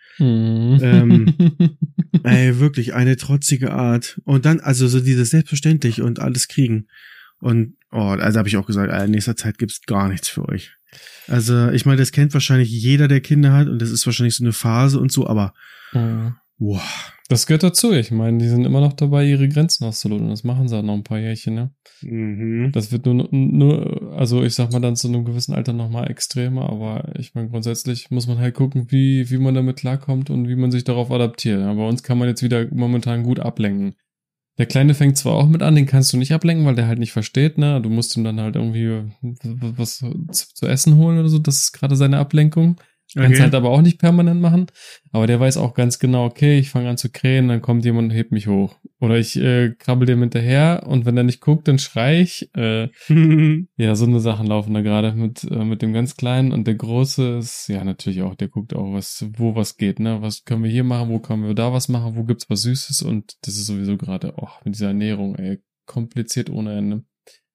[SPEAKER 1] Ey, wirklich eine trotzige Art. Und dann, also so dieses selbstverständlich und alles kriegen. Und, also habe ich auch gesagt, in nächster Zeit gibt's gar nichts für euch. Also, ich meine, das kennt wahrscheinlich jeder, der Kinder hat, und das ist wahrscheinlich so eine Phase und so, aber wow.
[SPEAKER 2] Das gehört dazu. Ich meine, die sind immer noch dabei, ihre Grenzen auszuloten. Das machen sie auch noch ein paar Jährchen, ne?
[SPEAKER 1] Mhm.
[SPEAKER 2] Das wird nur, also ich sag mal dann zu einem gewissen Alter nochmal extremer, aber ich meine, grundsätzlich muss man halt gucken, wie man damit klarkommt und wie man sich darauf adaptiert. Ja, bei uns kann man jetzt wieder momentan gut ablenken. Der Kleine fängt zwar auch mit an, den kannst du nicht ablenken, weil der halt nicht versteht, ne? Du musst ihm dann halt irgendwie was zu essen holen oder so. Das ist gerade seine Ablenkung. Kannst halt aber auch nicht permanent machen. Aber der weiß auch ganz genau, okay, ich fange an zu krähen, dann kommt jemand und hebt mich hoch. Oder ich krabbel dem hinterher und wenn er nicht guckt, dann schrei ich. Ja, so eine Sachen laufen da gerade mit dem ganz Kleinen. Und der Große ist, ja, natürlich auch, der guckt auch, wo was geht, ne? Was können wir hier machen, wo können wir da was machen, wo gibt's was Süßes? Und das ist sowieso gerade, mit dieser Ernährung, kompliziert ohne Ende.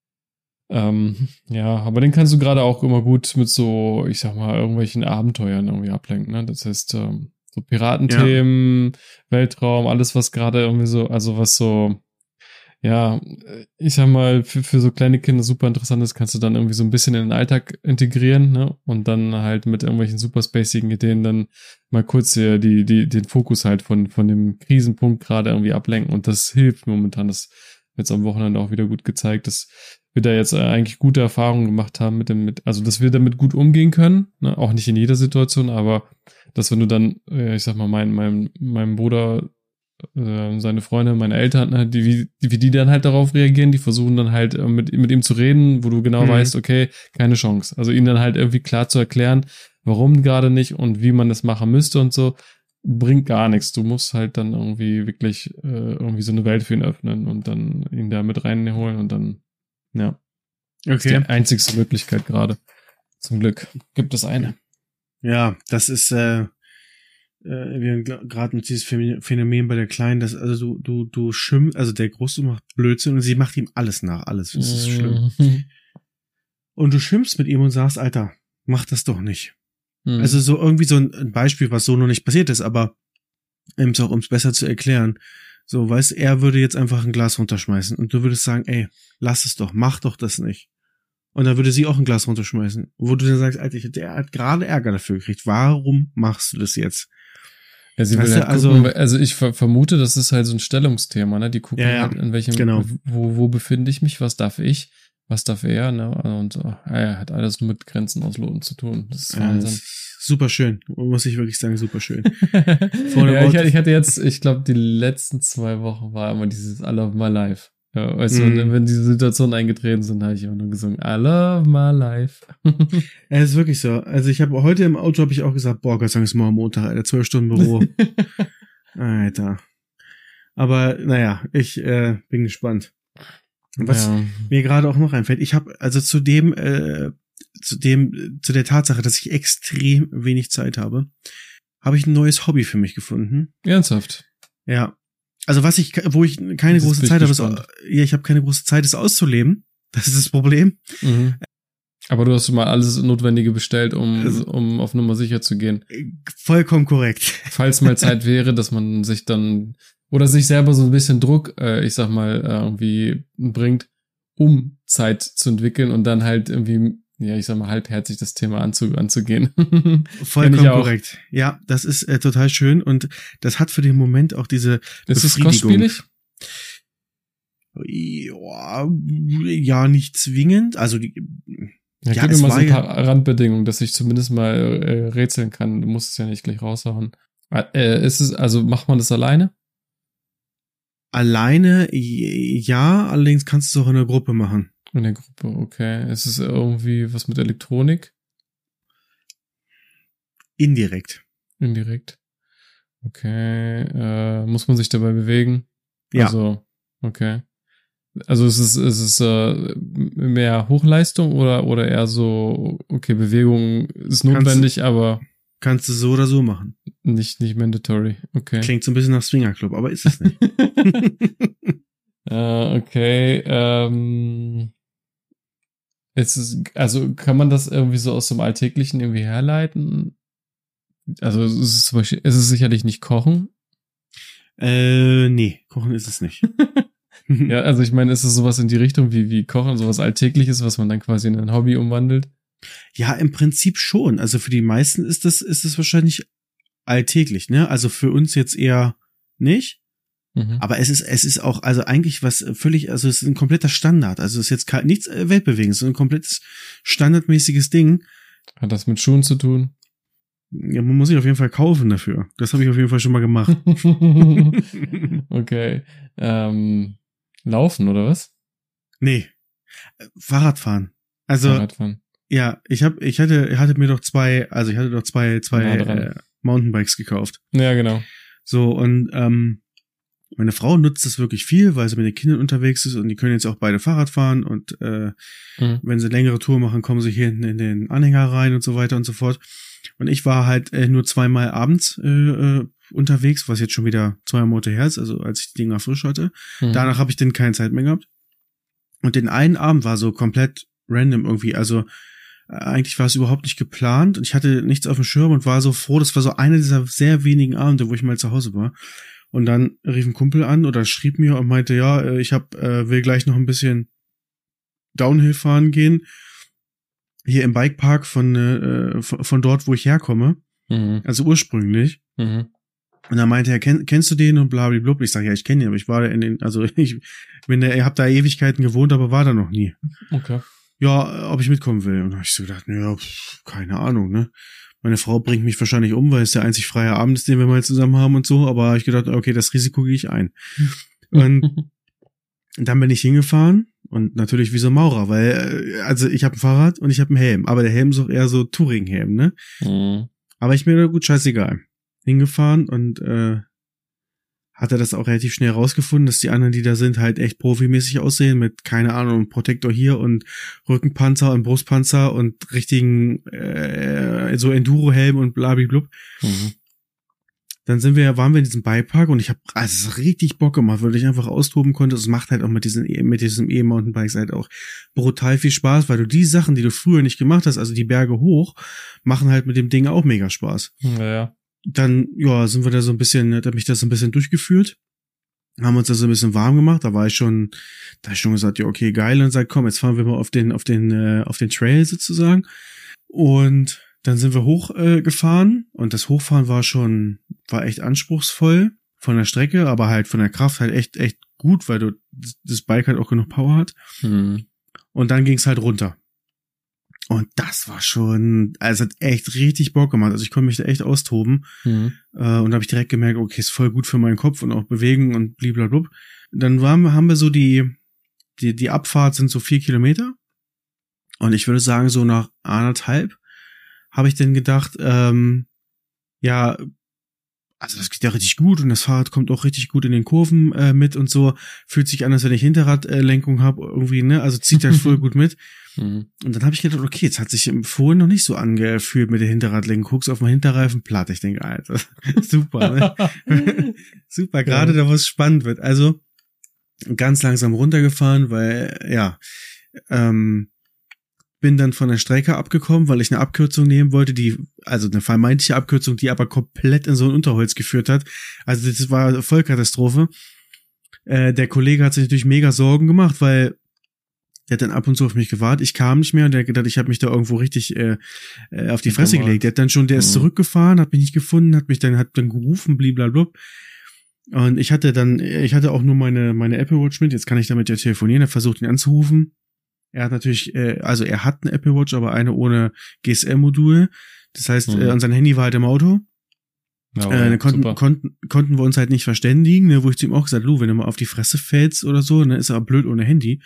[SPEAKER 2] Ja, aber den kannst du gerade auch immer gut mit so, ich sag mal, irgendwelchen Abenteuern irgendwie ablenken, ne? Das heißt, so Piratenthemen, Weltraum, alles was gerade irgendwie so, also was so, ja, ich sag mal, für so kleine Kinder super interessant ist, kannst du dann irgendwie so ein bisschen in den Alltag integrieren, ne? Und dann halt mit irgendwelchen super spacigen Ideen dann mal kurz den Fokus halt von dem Krisenpunkt gerade irgendwie ablenken und das hilft momentan, das jetzt am Wochenende auch wieder gut gezeigt, dass wir da jetzt eigentlich gute Erfahrungen gemacht haben also dass wir damit gut umgehen können, ne? Auch nicht in jeder Situation, aber dass wenn du dann, ich sag mal, meinem Bruder, seine Freunde, meine Eltern, ne, wie die dann halt darauf reagieren, die versuchen dann halt mit ihm zu reden, wo du genau weißt, okay, keine Chance. Also ihnen dann halt irgendwie klar zu erklären, warum gerade nicht und wie man das machen müsste und so, bringt gar nichts. Du musst halt dann irgendwie wirklich irgendwie so eine Welt für ihn öffnen und dann ihn da mit reinholen und dann, ja.
[SPEAKER 1] Okay.
[SPEAKER 2] Das ist die einzigste Möglichkeit gerade. Zum Glück gibt es eine.
[SPEAKER 1] Ja, das ist wir haben gerade dieses Phänomen bei der Kleinen, dass also du schimpfst, also der Große macht Blödsinn und sie macht ihm alles nach, alles. Das ist schlimm. Und du schimpfst mit ihm und sagst, Alter, mach das doch nicht. Also so irgendwie so ein Beispiel, was so noch nicht passiert ist, aber um es besser zu erklären. So, weißt, er würde jetzt einfach ein Glas runterschmeißen und du würdest sagen, ey, lass es doch, mach doch das nicht. Und dann würde sie auch ein Glas runterschmeißen. Wo du dann sagst, Alter, der hat gerade Ärger dafür gekriegt. Warum machst du das jetzt?
[SPEAKER 2] Ja, sie will halt gucken, also ich vermute, das ist halt so ein Stellungsthema, ne? Die gucken halt, in welchem,
[SPEAKER 1] genau.
[SPEAKER 2] wo befinde ich mich, was darf ich, was darf er, ne? Und er hat alles nur mit Grenzen ausloten zu tun. Das ist Wahnsinn.
[SPEAKER 1] Das ist super schön, muss ich wirklich sagen, super schön.
[SPEAKER 2] Ich hatte jetzt, ich glaube, die letzten 2 Wochen war immer dieses I love my life. Ja, weißt du, wenn diese Situationen eingetreten sind, habe ich immer nur gesungen, I love my life.
[SPEAKER 1] Es ist wirklich so. Also ich habe heute im Auto auch gesagt, boah, Gott sei Dank ist morgen Montag, Alter, 12 Stunden Büro. Alter. Aber naja, ich bin gespannt. Was mir gerade auch noch einfällt, ich habe also zu der Tatsache, dass ich extrem wenig Zeit habe ich ein neues Hobby für mich gefunden.
[SPEAKER 2] Ernsthaft?
[SPEAKER 1] Ja. Also wo ich keine große Zeit habe, ich habe keine große Zeit, es auszuleben. Das ist das Problem.
[SPEAKER 2] Mhm. Aber du hast mal alles Notwendige bestellt, um auf Nummer sicher zu gehen.
[SPEAKER 1] Vollkommen korrekt.
[SPEAKER 2] Falls mal Zeit wäre, dass man sich dann oder sich selber so ein bisschen Druck, ich sag mal, irgendwie bringt, um Zeit zu entwickeln und dann halt irgendwie, ja, ich sag mal, halbherzig das Thema anzugehen.
[SPEAKER 1] Vollkommen korrekt. Ja, das ist total schön und das hat für den Moment auch diese
[SPEAKER 2] Ist es kostspielig?
[SPEAKER 1] Ja, nicht zwingend. Also
[SPEAKER 2] gib mir mal so ein paar Randbedingungen, dass ich zumindest mal rätseln kann. Du musst es ja nicht gleich raushauen. Also macht man das alleine?
[SPEAKER 1] Alleine, ja, allerdings kannst du es auch in der Gruppe machen.
[SPEAKER 2] In der Gruppe, okay. Ist es irgendwie was mit Elektronik?
[SPEAKER 1] Indirekt.
[SPEAKER 2] Okay. Muss man sich dabei bewegen?
[SPEAKER 1] Ja.
[SPEAKER 2] Also, okay. Also ist es mehr Hochleistung oder eher so, okay, Bewegung ist notwendig, aber
[SPEAKER 1] kannst du so oder so machen.
[SPEAKER 2] Nicht mandatory, okay.
[SPEAKER 1] Klingt so ein bisschen nach Swingerclub, aber ist es nicht.
[SPEAKER 2] Okay, also kann man das irgendwie so aus dem Alltäglichen irgendwie herleiten? Also ist es sicherlich nicht Kochen?
[SPEAKER 1] Nee, Kochen ist es nicht.
[SPEAKER 2] Ja, also ich meine, ist es sowas in die Richtung wie Kochen, sowas Alltägliches, was man dann quasi in ein Hobby umwandelt?
[SPEAKER 1] Ja, im Prinzip schon. Also für die meisten ist das wahrscheinlich alltäglich, ne? Also für uns jetzt eher nicht. Mhm. Aber es ist auch, also eigentlich was völlig, also es ist ein kompletter Standard. Also es ist jetzt nichts Weltbewegendes, sondern ein komplettes standardmäßiges Ding.
[SPEAKER 2] Hat das mit Schuhen zu tun?
[SPEAKER 1] Ja, man muss sich auf jeden Fall kaufen dafür. Das habe ich auf jeden Fall schon mal gemacht.
[SPEAKER 2] Okay. Laufen, oder was?
[SPEAKER 1] Nee. Fahrradfahren. Also,
[SPEAKER 2] Fahrradfahren.
[SPEAKER 1] Ja, ich hatte mir doch zwei Mountainbikes gekauft.
[SPEAKER 2] Ja, genau.
[SPEAKER 1] So, und meine Frau nutzt das wirklich viel, weil sie mit den Kindern unterwegs ist und die können jetzt auch beide Fahrrad fahren und wenn sie längere Tour machen, kommen sie hier hinten in den Anhänger rein und so weiter und so fort. Und ich war halt nur zweimal abends unterwegs, was jetzt schon wieder 2 Monate her ist, also als ich die Dinger frisch hatte. Danach habe ich dann keine Zeit mehr gehabt. Und den einen Abend war so komplett random irgendwie, also eigentlich war es überhaupt nicht geplant und ich hatte nichts auf dem Schirm und war so froh, das war so einer dieser sehr wenigen Abende, wo ich mal zu Hause war. Und dann rief ein Kumpel an oder schrieb mir und meinte, ja, ich will gleich noch ein bisschen Downhill fahren gehen, hier im Bikepark von dort, wo ich herkomme, also ursprünglich. Und dann meinte er, kennst du den und blablabla. Ich sage, ja, ich kenne ihn, aber ich war da ich habe da Ewigkeiten gewohnt, aber war da noch nie.
[SPEAKER 2] Okay.
[SPEAKER 1] Ja, ob ich mitkommen will. Und da habe ich so gedacht, ja, keine Ahnung, ne. Meine Frau bringt mich wahrscheinlich um, weil es der einzig freie Abend ist, den wir mal zusammen haben und so, aber ich gedacht, okay, das Risiko gehe ich ein. Und dann bin ich hingefahren und natürlich wie so ein Maurer, weil, also ich habe ein Fahrrad und ich habe einen Helm, aber der Helm ist auch eher so Touring-Helm, ne. Aber ich mir gut, scheißegal. Hingefahren und hat er das auch relativ schnell rausgefunden, dass die anderen, die da sind, halt echt profimäßig aussehen mit, keine Ahnung, Protektor hier und Rückenpanzer und Brustpanzer und richtigen so Enduro-Helm und blablablub. Mhm. Dann waren wir in diesem Bikepark und ich habe also richtig Bock gemacht, weil ich einfach austoben konnte. Es macht halt auch mit diesem E-Mountainbikes halt auch brutal viel Spaß, weil du die Sachen, die du früher nicht gemacht hast, also die Berge hoch, machen halt mit dem Ding auch mega Spaß.
[SPEAKER 2] Ja.
[SPEAKER 1] Dann, ja, sind wir da so ein bisschen, hat mich das so ein bisschen durchgeführt, haben uns da so ein bisschen warm gemacht, da ich schon gesagt, ja, okay, geil, und sagt, komm, jetzt fahren wir mal auf den Trail sozusagen. Und dann sind wir hochgefahren und das Hochfahren war echt anspruchsvoll von der Strecke, aber halt von der Kraft halt echt gut, weil das Bike halt auch genug Power hat.
[SPEAKER 2] Mhm.
[SPEAKER 1] Und dann ging's halt runter. Und das war schon, also hat echt richtig Bock gemacht. Also ich konnte mich da echt austoben.
[SPEAKER 2] Mhm.
[SPEAKER 1] Und da habe ich direkt gemerkt, okay, ist voll gut für meinen Kopf und auch bewegen und blablabla. Dann haben wir so die Abfahrt sind so 4 Kilometer. Und ich würde sagen, so nach 1,5 habe ich dann gedacht, ja, also das geht ja richtig gut und das Fahrrad kommt auch richtig gut in den Kurven mit und so. Fühlt sich an, als wenn ich Hinterradlenkung habe irgendwie, ne? Also zieht halt voll gut mit.
[SPEAKER 2] Mhm.
[SPEAKER 1] Und dann habe ich gedacht, okay, jetzt hat sich vorhin noch nicht so angefühlt mit der Hinterradlenkung. Guckst auf meinen Hinterreifen platt. Ich denke, Alter, super, ne? Super, gerade da, wo es spannend wird. Also ganz langsam runtergefahren, weil, ja, bin dann von der Strecke abgekommen, weil ich eine Abkürzung nehmen wollte, also eine vermeintliche Abkürzung, die aber komplett in so ein Unterholz geführt hat. Also das war Vollkatastrophe. Der Kollege hat sich natürlich mega Sorgen gemacht, weil der hat dann ab und zu auf mich gewartet. Ich kam nicht mehr und der hat gedacht, ich habe mich da irgendwo richtig auf die Fresse gelegt. Der hat dann schon, der ist zurückgefahren, hat mich nicht gefunden, hat dann gerufen, blablabla. Und ich hatte auch nur meine Apple Watch mit, jetzt kann ich damit ja telefonieren, er versucht ihn anzurufen. Er hat natürlich, also er hat eine Apple Watch, aber eine ohne GSM-Modul. Das heißt, und sein Handy war halt im Auto.
[SPEAKER 2] Ja,
[SPEAKER 1] konnten wir uns halt nicht verständigen, ne, wo ich zu ihm auch gesagt, Lu, wenn du mal auf die Fresse fällst oder so, ne, ist aber blöd ohne Handy.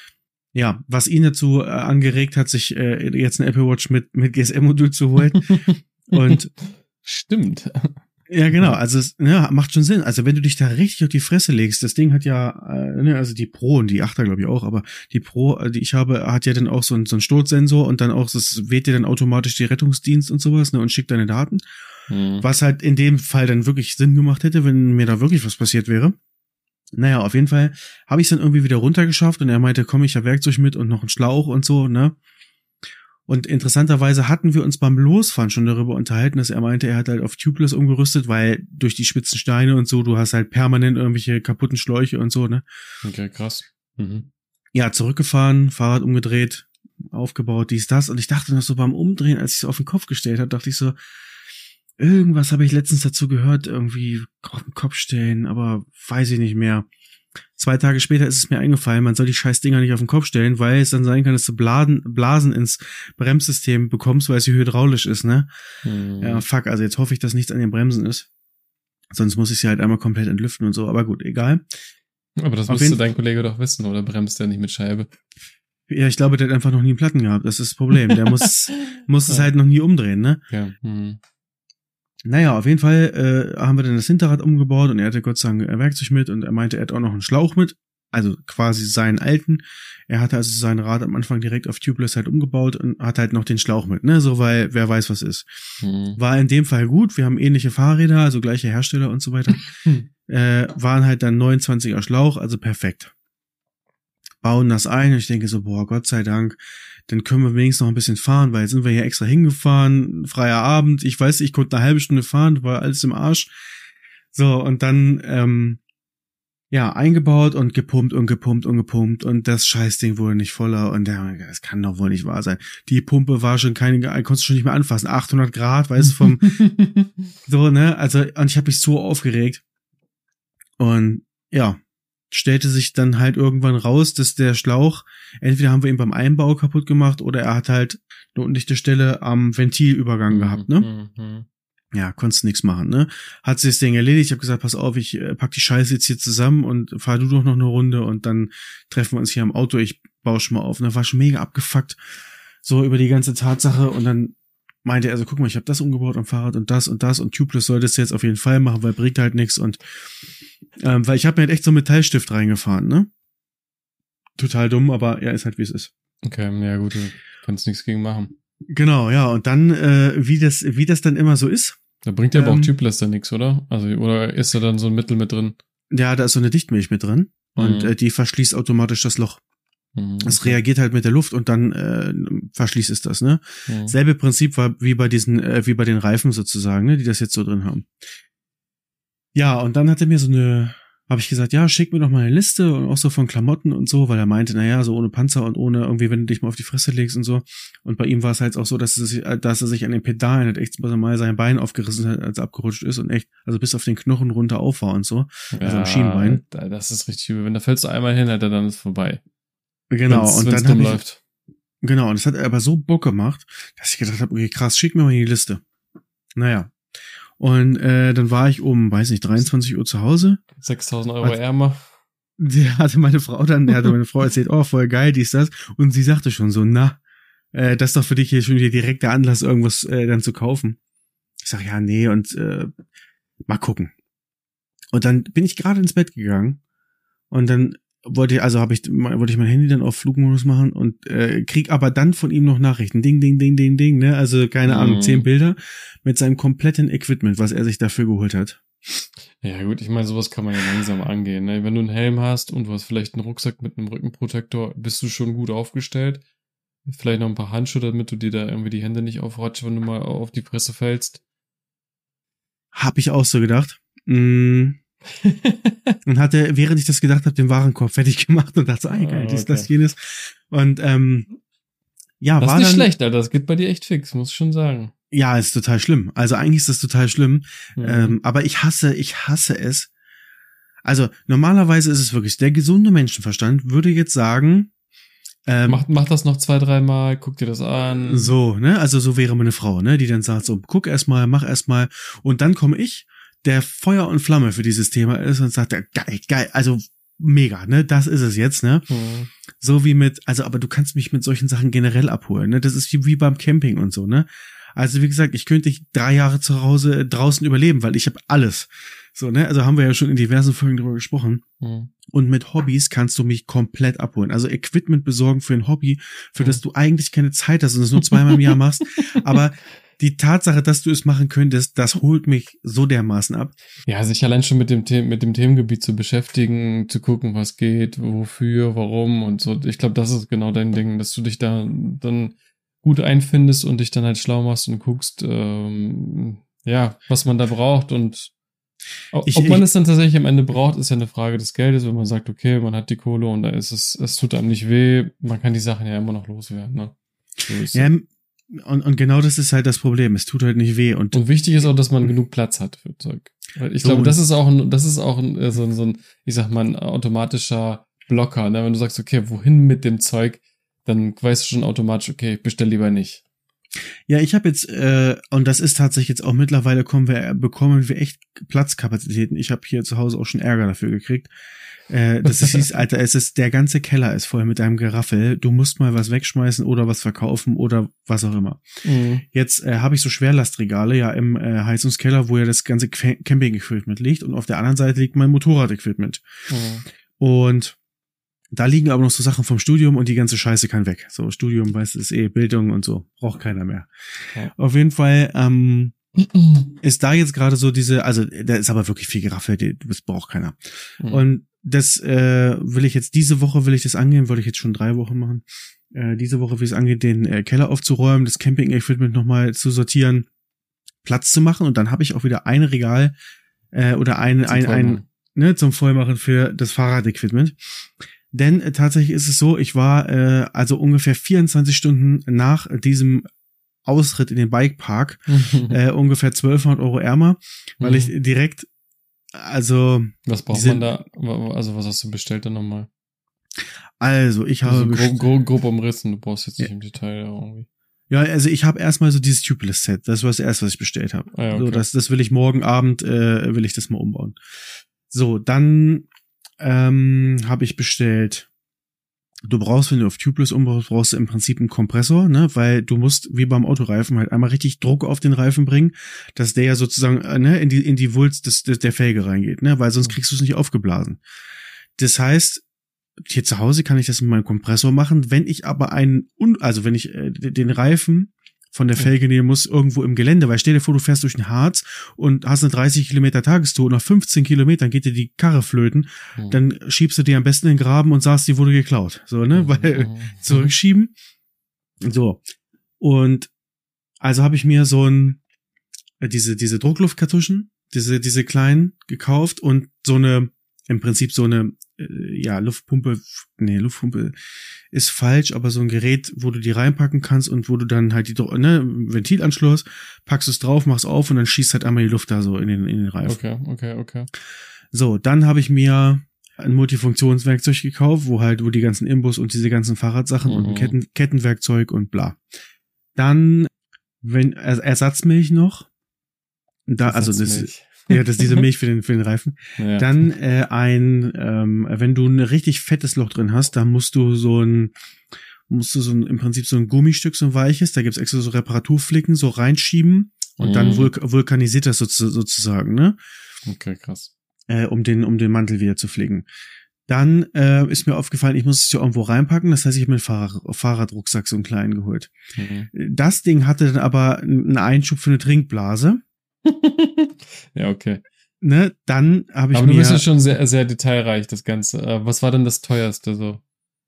[SPEAKER 1] Ja, was ihn dazu angeregt hat, sich jetzt eine Apple Watch mit GSM-Modul zu holen. Und
[SPEAKER 2] stimmt.
[SPEAKER 1] Ja, genau, also es macht schon Sinn. Also wenn du dich da richtig auf die Fresse legst, das Ding hat ja, also die Pro und die 8er glaube ich auch, aber die Pro, die ich habe, hat ja dann auch so einen Sturzsensor und dann auch, das wählt dir dann automatisch die Rettungsdienst und sowas, ne, und schickt deine Daten. Was halt in dem Fall dann wirklich Sinn gemacht hätte, wenn mir da wirklich was passiert wäre. Naja, auf jeden Fall habe ich es dann irgendwie wieder runtergeschafft und er meinte, komm, ich habe Werkzeug mit und noch einen Schlauch und so, ne. Und interessanterweise hatten wir uns beim Losfahren schon darüber unterhalten, dass er meinte, er hat halt auf Tubeless umgerüstet, weil durch die spitzen Steine und so, du hast halt permanent irgendwelche kaputten Schläuche und so, ne.
[SPEAKER 2] Okay, krass. Mhm.
[SPEAKER 1] Ja, zurückgefahren, Fahrrad umgedreht, aufgebaut, dies, das. Und ich dachte noch so beim Umdrehen, als ich es auf den Kopf gestellt habe, dachte ich so, irgendwas habe ich letztens dazu gehört, irgendwie auf den Kopf stellen, aber weiß ich nicht mehr. 2 Tage später ist es mir eingefallen, man soll die scheiß Dinger nicht auf den Kopf stellen, weil es dann sein kann, dass du Blasen ins Bremssystem bekommst, weil es hier hydraulisch ist, ne? Ja, fuck, also jetzt hoffe ich, dass nichts an den Bremsen ist. Sonst muss ich sie halt einmal komplett entlüften und so, aber gut, egal.
[SPEAKER 2] Aber das müsste dein Kollege doch wissen, oder bremst der nicht mit Scheibe?
[SPEAKER 1] Ja, ich glaube, der hat einfach noch nie einen Platten gehabt, das ist das Problem. Der muss es halt noch nie umdrehen, ne?
[SPEAKER 2] Ja.
[SPEAKER 1] Naja, auf jeden Fall haben wir dann das Hinterrad umgebaut und er hatte Gott sei Dank Werkzeug mit und er meinte, er hat auch noch einen Schlauch mit, also quasi seinen alten. Er hatte also sein Rad am Anfang direkt auf Tubeless halt umgebaut und hat halt noch den Schlauch mit, ne, so, weil wer weiß, was ist. War in dem Fall gut, wir haben ähnliche Fahrräder, also gleiche Hersteller und so weiter. Waren halt dann 29er Schlauch, also perfekt. Bauen das ein und ich denke so, boah, Gott sei Dank, dann können wir wenigstens noch ein bisschen fahren, weil jetzt sind wir hier extra hingefahren, freier Abend, ich weiß, ich konnte eine halbe Stunde fahren, war alles im Arsch. So, und dann, ja, eingebaut und gepumpt und das Scheißding wurde nicht voller und das kann doch wohl nicht wahr sein. Die Pumpe war schon konntest du schon nicht mehr anfassen, 800 Grad, weißt du, vom, so, ne, also, und ich habe mich so aufgeregt und, ja, stellte sich dann halt irgendwann raus, dass der Schlauch, entweder haben wir ihn beim Einbau kaputt gemacht oder er hat halt eine undichte Stelle am Ventilübergang gehabt, ne? Ja, konntest nichts machen, ne? Hat sich das Ding erledigt, ich habe gesagt, pass auf, ich pack die Scheiße jetzt hier zusammen und fahr du doch noch eine Runde und dann treffen wir uns hier am Auto, ich baue schon mal auf. Und da war schon mega abgefuckt, so über die ganze Tatsache und dann meinte er, also guck mal, ich habe das umgebaut am Fahrrad und das und Tubeless solltest du jetzt auf jeden Fall machen, weil bringt halt nichts und Weil ich habe mir halt echt so einen Metallstift reingefahren, ne? Total dumm, aber ja, ist halt wie es ist.
[SPEAKER 2] Okay, ja gut, du kannst nichts gegen machen.
[SPEAKER 1] Genau, ja, und dann, wie das dann immer so ist.
[SPEAKER 2] Da bringt ja aber auch Tubeless dann nichts, oder? Also, oder ist da dann so ein Mittel mit drin?
[SPEAKER 1] Ja, da ist so eine Dichtmilch mit drin und die verschließt automatisch das Loch. Es reagiert halt mit der Luft und dann verschließt es das, ne? Selbe Prinzip war wie bei den Reifen sozusagen, ne, die das jetzt so drin haben. Ja, und dann hat er mir habe ich gesagt, ja, schick mir doch mal eine Liste und auch so von Klamotten und so, weil er meinte, naja, so ohne Panzer und ohne irgendwie, wenn du dich mal auf die Fresse legst und so. Und bei ihm war es halt auch so, dass er sich an den Pedalen halt echt mal sein Bein aufgerissen hat, als er abgerutscht ist und echt, also bis auf den Knochen runter auf war und so. Also am Schienbein.
[SPEAKER 2] Das ist richtig übel. Wenn da fällst du einmal hin, Alter, dann ist vorbei.
[SPEAKER 1] Genau, und dann
[SPEAKER 2] dumm läuft.
[SPEAKER 1] Genau, und es hat aber so Bock gemacht, dass ich gedacht habe, okay, krass, schick mir mal die Liste. Naja. Und dann war ich um, weiß nicht, 23 Uhr zu Hause.
[SPEAKER 2] 6.000 Euro ärmer.
[SPEAKER 1] Hatte meine Frau erzählt, oh, voll geil, dies, das. Und sie sagte schon so, das ist doch für dich hier schon wieder direkt der Anlass, irgendwas dann zu kaufen. Ich sag, ja, nee, und mal gucken. Und dann bin ich gerade ins Bett gegangen und dann wollte ich mein Handy dann auf Flugmodus machen und krieg aber dann von ihm noch Nachrichten. Ding, ding, ding, ding, ding, ne? Also keine Ahnung, 10 Bilder mit seinem kompletten Equipment, was er sich dafür geholt hat.
[SPEAKER 2] Ja gut, ich meine, sowas kann man ja langsam angehen, ne? Wenn du einen Helm hast und du hast vielleicht einen Rucksack mit einem Rückenprotektor, bist du schon gut aufgestellt. Vielleicht noch ein paar Handschuhe, damit du dir da irgendwie die Hände nicht aufratschst, wenn du mal auf die Presse fällst.
[SPEAKER 1] Hab ich auch so gedacht. Und hatte, während ich das gedacht habe, den Warenkorb fertig gemacht und dachte so, geil, dies, das, jenes. Und ja,
[SPEAKER 2] das
[SPEAKER 1] war
[SPEAKER 2] ist nicht
[SPEAKER 1] dann
[SPEAKER 2] schlecht, Alter. Das geht bei dir echt fix, muss ich schon sagen.
[SPEAKER 1] Ja, ist total schlimm. Also eigentlich ist das total schlimm. Aber ich hasse es. Also normalerweise ist es wirklich, der gesunde Menschenverstand würde jetzt sagen,
[SPEAKER 2] mach das noch 2-3 Mal, guck dir das an.
[SPEAKER 1] So, ne? Also so wäre meine Frau, ne? Die dann sagt so, guck erstmal, mach erstmal. Und dann komme ich, der Feuer und Flamme für dieses Thema ist und sagt, ja, geil, also mega, ne? Das ist es jetzt, ne? So wie aber du kannst mich mit solchen Sachen generell abholen, ne? Das ist wie beim Camping und so, ne? Also wie gesagt, ich könnte 3 Jahre zu Hause draußen überleben, weil ich habe alles. So, ne? Also haben wir ja schon in diversen Folgen drüber gesprochen. Und mit Hobbys kannst du mich komplett abholen. Also Equipment besorgen für ein Hobby, für das du eigentlich keine Zeit hast und es nur 2-mal im Jahr machst. Aber die Tatsache, dass du es machen könntest, das holt mich so dermaßen ab.
[SPEAKER 2] Ja, sich allein schon mit dem Themengebiet zu beschäftigen, zu gucken, was geht, wofür, warum und so. Ich glaube, das ist genau dein Ding, dass du dich da dann gut einfindest und dich dann halt schlau machst und guckst, was man da braucht und ob man es dann tatsächlich am Ende braucht, ist ja eine Frage des Geldes, wenn man sagt, okay, man hat die Kohle und da ist es tut einem nicht weh, man kann die Sachen ja immer noch loswerden, ne? So
[SPEAKER 1] ja, und genau das ist halt das Problem, es tut halt nicht weh. Und
[SPEAKER 2] wichtig ist auch, dass man genug Platz hat für Zeug. Weil ich glaube, das ist auch so ein, ich sag mal, ein automatischer Blocker, ne? Wenn du sagst, okay, wohin mit dem Zeug, dann weißt du schon automatisch, okay, ich bestell lieber nicht.
[SPEAKER 1] Ja, ich habe jetzt, und das ist tatsächlich jetzt auch mittlerweile, bekommen wir echt Platzkapazitäten. Ich habe hier zu Hause auch schon Ärger dafür gekriegt. Das ist, Alter, der ganze Keller ist voll mit einem Geraffel. Du musst mal was wegschmeißen oder was verkaufen oder was auch immer. Jetzt habe ich so Schwerlastregale ja im Heizungskeller, wo ja das ganze Camping-Equipment liegt und auf der anderen Seite liegt mein Motorrad-Equipment. Und da liegen aber noch so Sachen vom Studium und die ganze Scheiße kann weg. So, Studium, weißt du, ist Bildung und so. Braucht keiner mehr. Ja. Auf jeden Fall ist da jetzt gerade so also da ist aber wirklich viel Geraffel, das braucht keiner. Und das will ich jetzt das angehen, wollte ich jetzt schon 3 Wochen machen. Diese Woche will ich es angehen, den Keller aufzuräumen, das Camping-Equipment nochmal zu sortieren, Platz zu machen und dann habe ich auch wieder ein Regal oder ein zum Vollmachen für das Fahrradequipment. Denn tatsächlich ist es so, ich war also ungefähr 24 Stunden nach diesem Ausritt in den Bikepark ungefähr 1.200 Euro ärmer, weil ich direkt, also...
[SPEAKER 2] Was braucht man da? Also was hast du bestellt dann nochmal?
[SPEAKER 1] Also ich habe...
[SPEAKER 2] grob umrissen, du brauchst jetzt nicht im Detail irgendwie.
[SPEAKER 1] Ja, also ich habe erstmal so dieses Tubeless-Set, das war das erste, was ich bestellt habe.
[SPEAKER 2] Ah, ja, okay.
[SPEAKER 1] So, das will ich morgen Abend, will ich das mal umbauen. So, dann habe ich bestellt Du brauchst, wenn du auf Tubeless umbaust, brauchst du im Prinzip einen Kompressor, ne, weil du musst, wie beim Autoreifen, halt einmal richtig Druck auf den Reifen bringen, dass der ja sozusagen, ne, in die Wulst der Felge reingeht, ne, weil sonst kriegst du es nicht aufgeblasen. Das heißt, hier zu Hause kann ich das mit meinem Kompressor machen, wenn ich aber wenn ich den Reifen von der Felge nehmen muss, irgendwo im Gelände, weil stell dir vor, du fährst durch den Harz und hast eine 30 Kilometer Tagestour und nach 15 Kilometern geht dir die Karre flöten, dann schiebst du dir am besten in den Graben und sagst, die wurde geklaut. So, ne, weil zurückschieben. So. Und also habe ich mir diese Druckluftkartuschen, diese kleinen gekauft und im Prinzip so eine Luftpumpe ist falsch, aber so ein Gerät, wo du die reinpacken kannst und wo du dann halt Ventilanschluss, packst es drauf, machst auf und dann schießt halt einmal die Luft da so in den Reifen.
[SPEAKER 2] Okay.
[SPEAKER 1] So, dann habe ich mir ein Multifunktionswerkzeug gekauft, wo die ganzen Imbus und diese ganzen Fahrradsachen und ein Kettenwerkzeug und bla. Dann, Ersatzmilch noch. Das ist diese Milch für den Reifen. Ja. Dann wenn du ein richtig fettes Loch drin hast, dann musst du im Prinzip so ein Gummistück, so ein weiches, da gibt's extra so Reparaturflicken, so reinschieben und dann vulkanisiert das sozusagen, ne?
[SPEAKER 2] Okay, krass.
[SPEAKER 1] Um den Mantel wieder zu flicken. Dann ist mir aufgefallen, ich muss es ja irgendwo reinpacken, das heißt, ich habe mir einen Fahrradrucksack so einen kleinen geholt. Das Ding hatte dann aber einen Einschub für eine Trinkblase.
[SPEAKER 2] Ja, okay.
[SPEAKER 1] Ne, dann habe ich
[SPEAKER 2] Aber du bist ja schon sehr, sehr detailreich, das Ganze. Was war denn das teuerste so?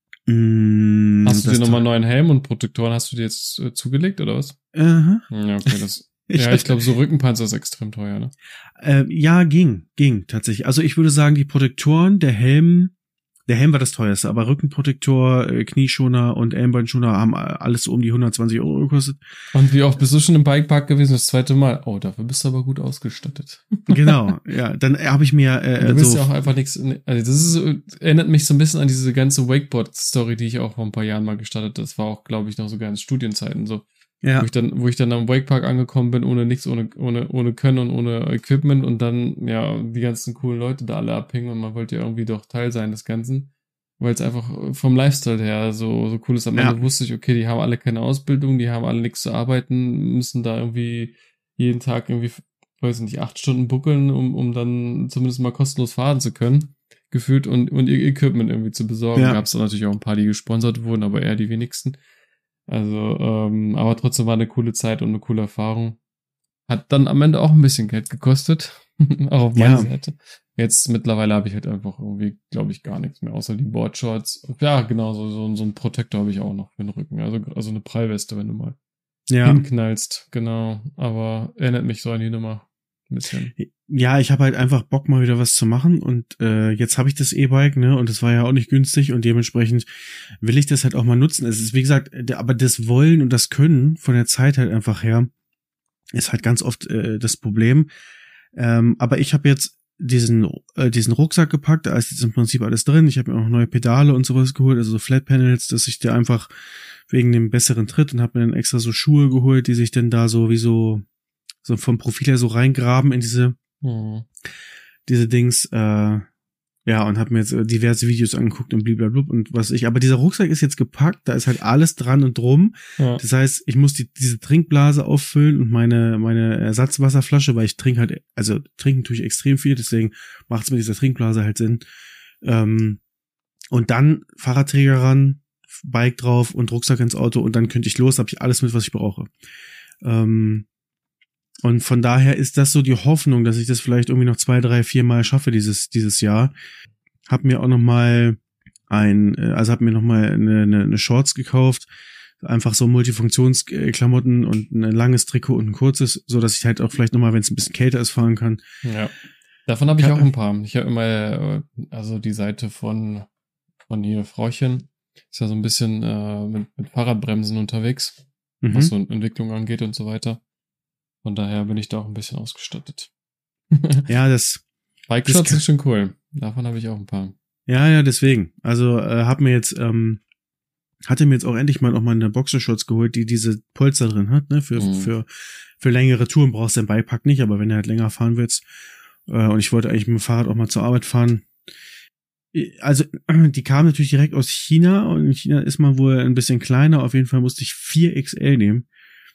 [SPEAKER 2] Hast du dir nochmal einen neuen Helm und Protektoren hast du dir jetzt zugelegt, oder was? Ja, okay, ich glaube, so Rückenpanzer ist extrem teuer, ne?
[SPEAKER 1] Ja, ging tatsächlich. Also ich würde sagen, die Protektoren, der Helm war das teuerste, aber Rückenprotektor, Knieschoner und Ellenbeinschoner haben alles so um die 120 € gekostet.
[SPEAKER 2] Und wie oft bist du schon im Bikepark gewesen? Das zweite Mal. Oh, dafür bist du aber gut ausgestattet.
[SPEAKER 1] Genau, ja. Dann habe ich mir
[SPEAKER 2] du bist ja auch einfach nichts. Also erinnert mich so ein bisschen an diese ganze Wakeboard-Story, die ich auch vor ein paar Jahren mal gestartet. Das war auch, glaube ich, noch sogar in Studienzeiten so. Ja. Wo ich dann am Wakepark angekommen bin, ohne nichts, ohne Können und ohne Equipment und dann, ja, die ganzen coolen Leute da alle abhängen und man wollte ja irgendwie doch Teil sein des Ganzen, weil es einfach vom Lifestyle her so cool ist. Am Ende wusste ich, okay, die haben alle keine Ausbildung, die haben alle nichts zu arbeiten, müssen da irgendwie jeden Tag irgendwie, weiß nicht, 8 Stunden buckeln, um dann zumindest mal kostenlos fahren zu können, gefühlt und ihr Equipment irgendwie zu besorgen. Gab es dann natürlich auch ein paar, die gesponsert wurden, aber eher die wenigsten. Also, aber trotzdem war eine coole Zeit und eine coole Erfahrung. Hat dann am Ende auch ein bisschen Geld gekostet, auch auf meiner Seite. Jetzt mittlerweile habe ich halt einfach irgendwie, glaube ich, gar nichts mehr, außer die Boardshorts. Ja, genau, so ein Protektor habe ich auch noch für den Rücken. Also eine Prallweste, wenn du mal hinknallst, genau. Aber erinnert mich so an die Nummer ein bisschen.
[SPEAKER 1] Ja, ich habe halt einfach Bock, mal wieder was zu machen und jetzt habe ich das E-Bike, ne, und das war ja auch nicht günstig und dementsprechend will ich das halt auch mal nutzen. Es ist, wie gesagt, aber das Wollen und das Können von der Zeit halt einfach her ist halt ganz oft das Problem. Aber ich habe jetzt diesen Rucksack gepackt, da ist jetzt im Prinzip alles drin. Ich habe mir auch neue Pedale und sowas geholt, also so Flat Panels, dass ich da einfach wegen dem besseren Tritt und habe mir dann extra so Schuhe geholt, die sich dann da so wie so vom Profil her so reingraben in diese Dings, und habe mir jetzt diverse Videos angeguckt und blablabla und was ich. Aber dieser Rucksack ist jetzt gepackt, da ist halt alles dran und drum. Ja. Das heißt, ich muss diese Trinkblase auffüllen und meine Ersatzwasserflasche, weil ich trinken tue ich extrem viel, deswegen macht es mit dieser Trinkblase halt Sinn. Und dann Fahrradträger ran, Bike drauf und Rucksack ins Auto und dann könnte ich los, habe ich alles mit, was ich brauche. Und von daher ist das so die Hoffnung, dass ich das vielleicht irgendwie noch 2, 3, 4 Mal schaffe dieses Jahr. Hab mir auch noch mal eine Shorts gekauft, einfach so Multifunktionsklamotten und ein langes Trikot und ein kurzes, so dass ich halt auch vielleicht noch mal, wenn es ein bisschen kälter ist, fahren kann.
[SPEAKER 2] Ja, davon habe ich auch ein paar. Ich habe immer also die Seite von hier Frauchen ist ja so ein bisschen mit Fahrradbremsen unterwegs, was so Entwicklung angeht und so weiter. Von daher bin ich da auch ein bisschen ausgestattet.
[SPEAKER 1] Ja, das
[SPEAKER 2] Bike-Shots sind schon cool. Davon habe ich auch ein paar.
[SPEAKER 1] Ja, deswegen. Also hatte mir jetzt auch endlich mal eine Boxershorts geholt, die diese Polster drin hat, ne? Für längere Touren brauchst du den Bikepack nicht, aber wenn du halt länger fahren willst, und ich wollte eigentlich mit dem Fahrrad auch mal zur Arbeit fahren, Also, die kam natürlich direkt aus China und in China ist man wohl ein bisschen kleiner. Auf jeden Fall musste ich 4XL nehmen,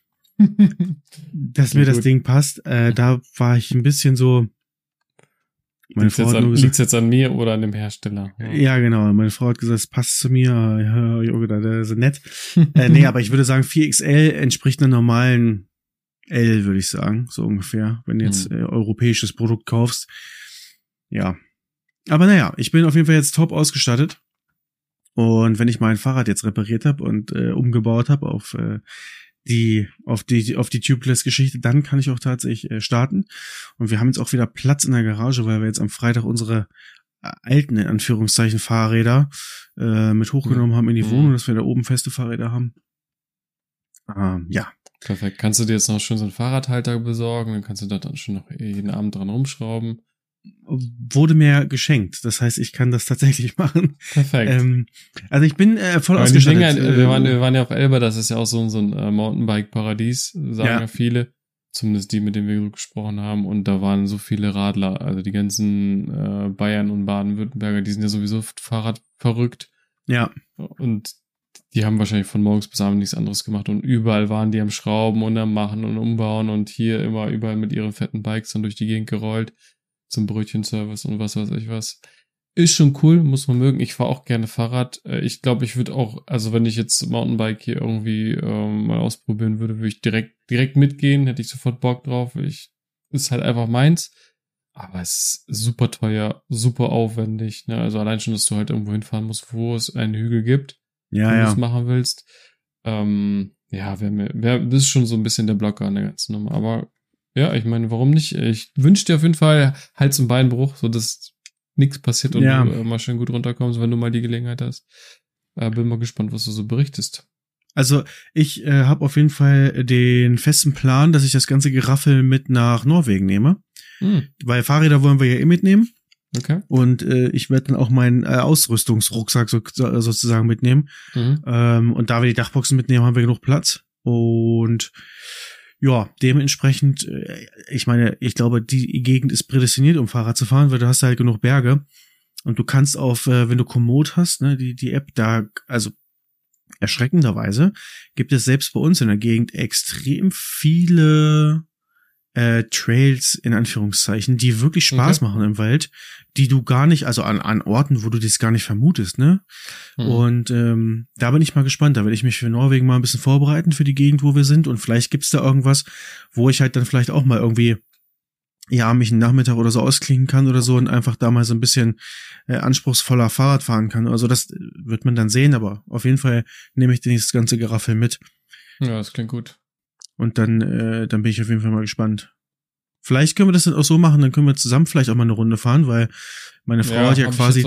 [SPEAKER 1] dass mir das Ding passt. Da war ich ein bisschen so.
[SPEAKER 2] Liegt's jetzt an mir oder an dem Hersteller?
[SPEAKER 1] Ja, genau. Meine Frau hat gesagt, es passt zu mir. Ja, Junge, der ist nett. Nee, aber ich würde sagen, 4XL entspricht einer normalen L, würde ich sagen, so ungefähr, wenn du jetzt europäisches Produkt kaufst. Ja. Aber naja, ich bin auf jeden Fall jetzt top ausgestattet. Und wenn ich mein Fahrrad jetzt repariert habe und umgebaut habe auf die Tubeless-Geschichte, dann kann ich auch tatsächlich starten. Und wir haben jetzt auch wieder Platz in der Garage, weil wir jetzt am Freitag unsere alten, in Anführungszeichen, Fahrräder mit hochgenommen haben in die Wohnung, dass wir da oben feste Fahrräder haben. Ja.
[SPEAKER 2] Perfekt. Kannst du dir jetzt noch schön so einen Fahrradhalter besorgen? Dann kannst du da dann schon noch jeden Abend dran rumschrauben.
[SPEAKER 1] Wurde mir geschenkt. Das heißt, ich kann das tatsächlich machen.
[SPEAKER 2] Perfekt.
[SPEAKER 1] Also ich bin voll ausgestattet.
[SPEAKER 2] Wir waren ja auf Elba, das ist ja auch so ein Mountainbike-Paradies, sagen ja viele. Zumindest die, mit denen wir gesprochen haben. Und da waren so viele Radler. Also die ganzen Bayern und Baden-Württemberger, die sind ja sowieso Fahrrad verrückt.
[SPEAKER 1] Ja.
[SPEAKER 2] Und die haben wahrscheinlich von morgens bis abends nichts anderes gemacht. Und überall waren die am Schrauben und am Machen und Umbauen. Und hier immer überall mit ihren fetten Bikes dann durch die Gegend gerollt. Zum Brötchenservice und was weiß ich was. Ist schon cool, muss man mögen. Ich fahre auch gerne Fahrrad. Ich glaube, ich würde auch, also wenn ich jetzt Mountainbike hier irgendwie mal ausprobieren würde ich direkt mitgehen, hätte ich sofort Bock drauf. Ist halt einfach meins. Aber es ist super teuer, super aufwendig. Ne? Also allein schon, dass du halt irgendwo hinfahren musst, wo es einen Hügel gibt, wenn du es machen willst. Das ist schon so ein bisschen der Blocker an der ganzen Nummer. Aber ja, ich meine, warum nicht? Ich wünsche dir auf jeden Fall Hals- und Beinbruch, so dass nichts passiert und du mal schön gut runterkommst, wenn du mal die Gelegenheit hast. Bin mal gespannt, was du so berichtest.
[SPEAKER 1] Also ich habe auf jeden Fall den festen Plan, dass ich das ganze Geraffel mit nach Norwegen nehme. Weil Fahrräder wollen wir ja mitnehmen.
[SPEAKER 2] Okay.
[SPEAKER 1] Und ich werde dann auch meinen Ausrüstungsrucksack sozusagen mitnehmen. Und da wir die Dachboxen mitnehmen, haben wir genug Platz. Und ja, dementsprechend, ich meine, ich glaube, die Gegend ist prädestiniert, um Fahrrad zu fahren, weil du hast halt genug Berge und du kannst wenn du Komoot hast, ne, die App da, also erschreckenderweise gibt es selbst bei uns in der Gegend extrem viele Trails, in Anführungszeichen, die wirklich Spaß machen im Wald, die du gar nicht, also an Orten, wo du das gar nicht vermutest, ne? Und da bin ich mal gespannt, da werde ich mich für Norwegen mal ein bisschen vorbereiten für die Gegend, wo wir sind und vielleicht gibt's da irgendwas, wo ich halt dann vielleicht auch mal irgendwie, ja, mich einen Nachmittag oder so ausklingen kann oder so und einfach da mal so ein bisschen anspruchsvoller Fahrrad fahren kann. Also das wird man dann sehen, aber auf jeden Fall nehme ich das ganze Geraffel mit.
[SPEAKER 2] Ja, das klingt gut.
[SPEAKER 1] Und dann bin ich auf jeden Fall mal gespannt. Vielleicht können wir das dann auch so machen, dann können wir zusammen vielleicht auch mal eine Runde fahren, weil meine Frau hat ja quasi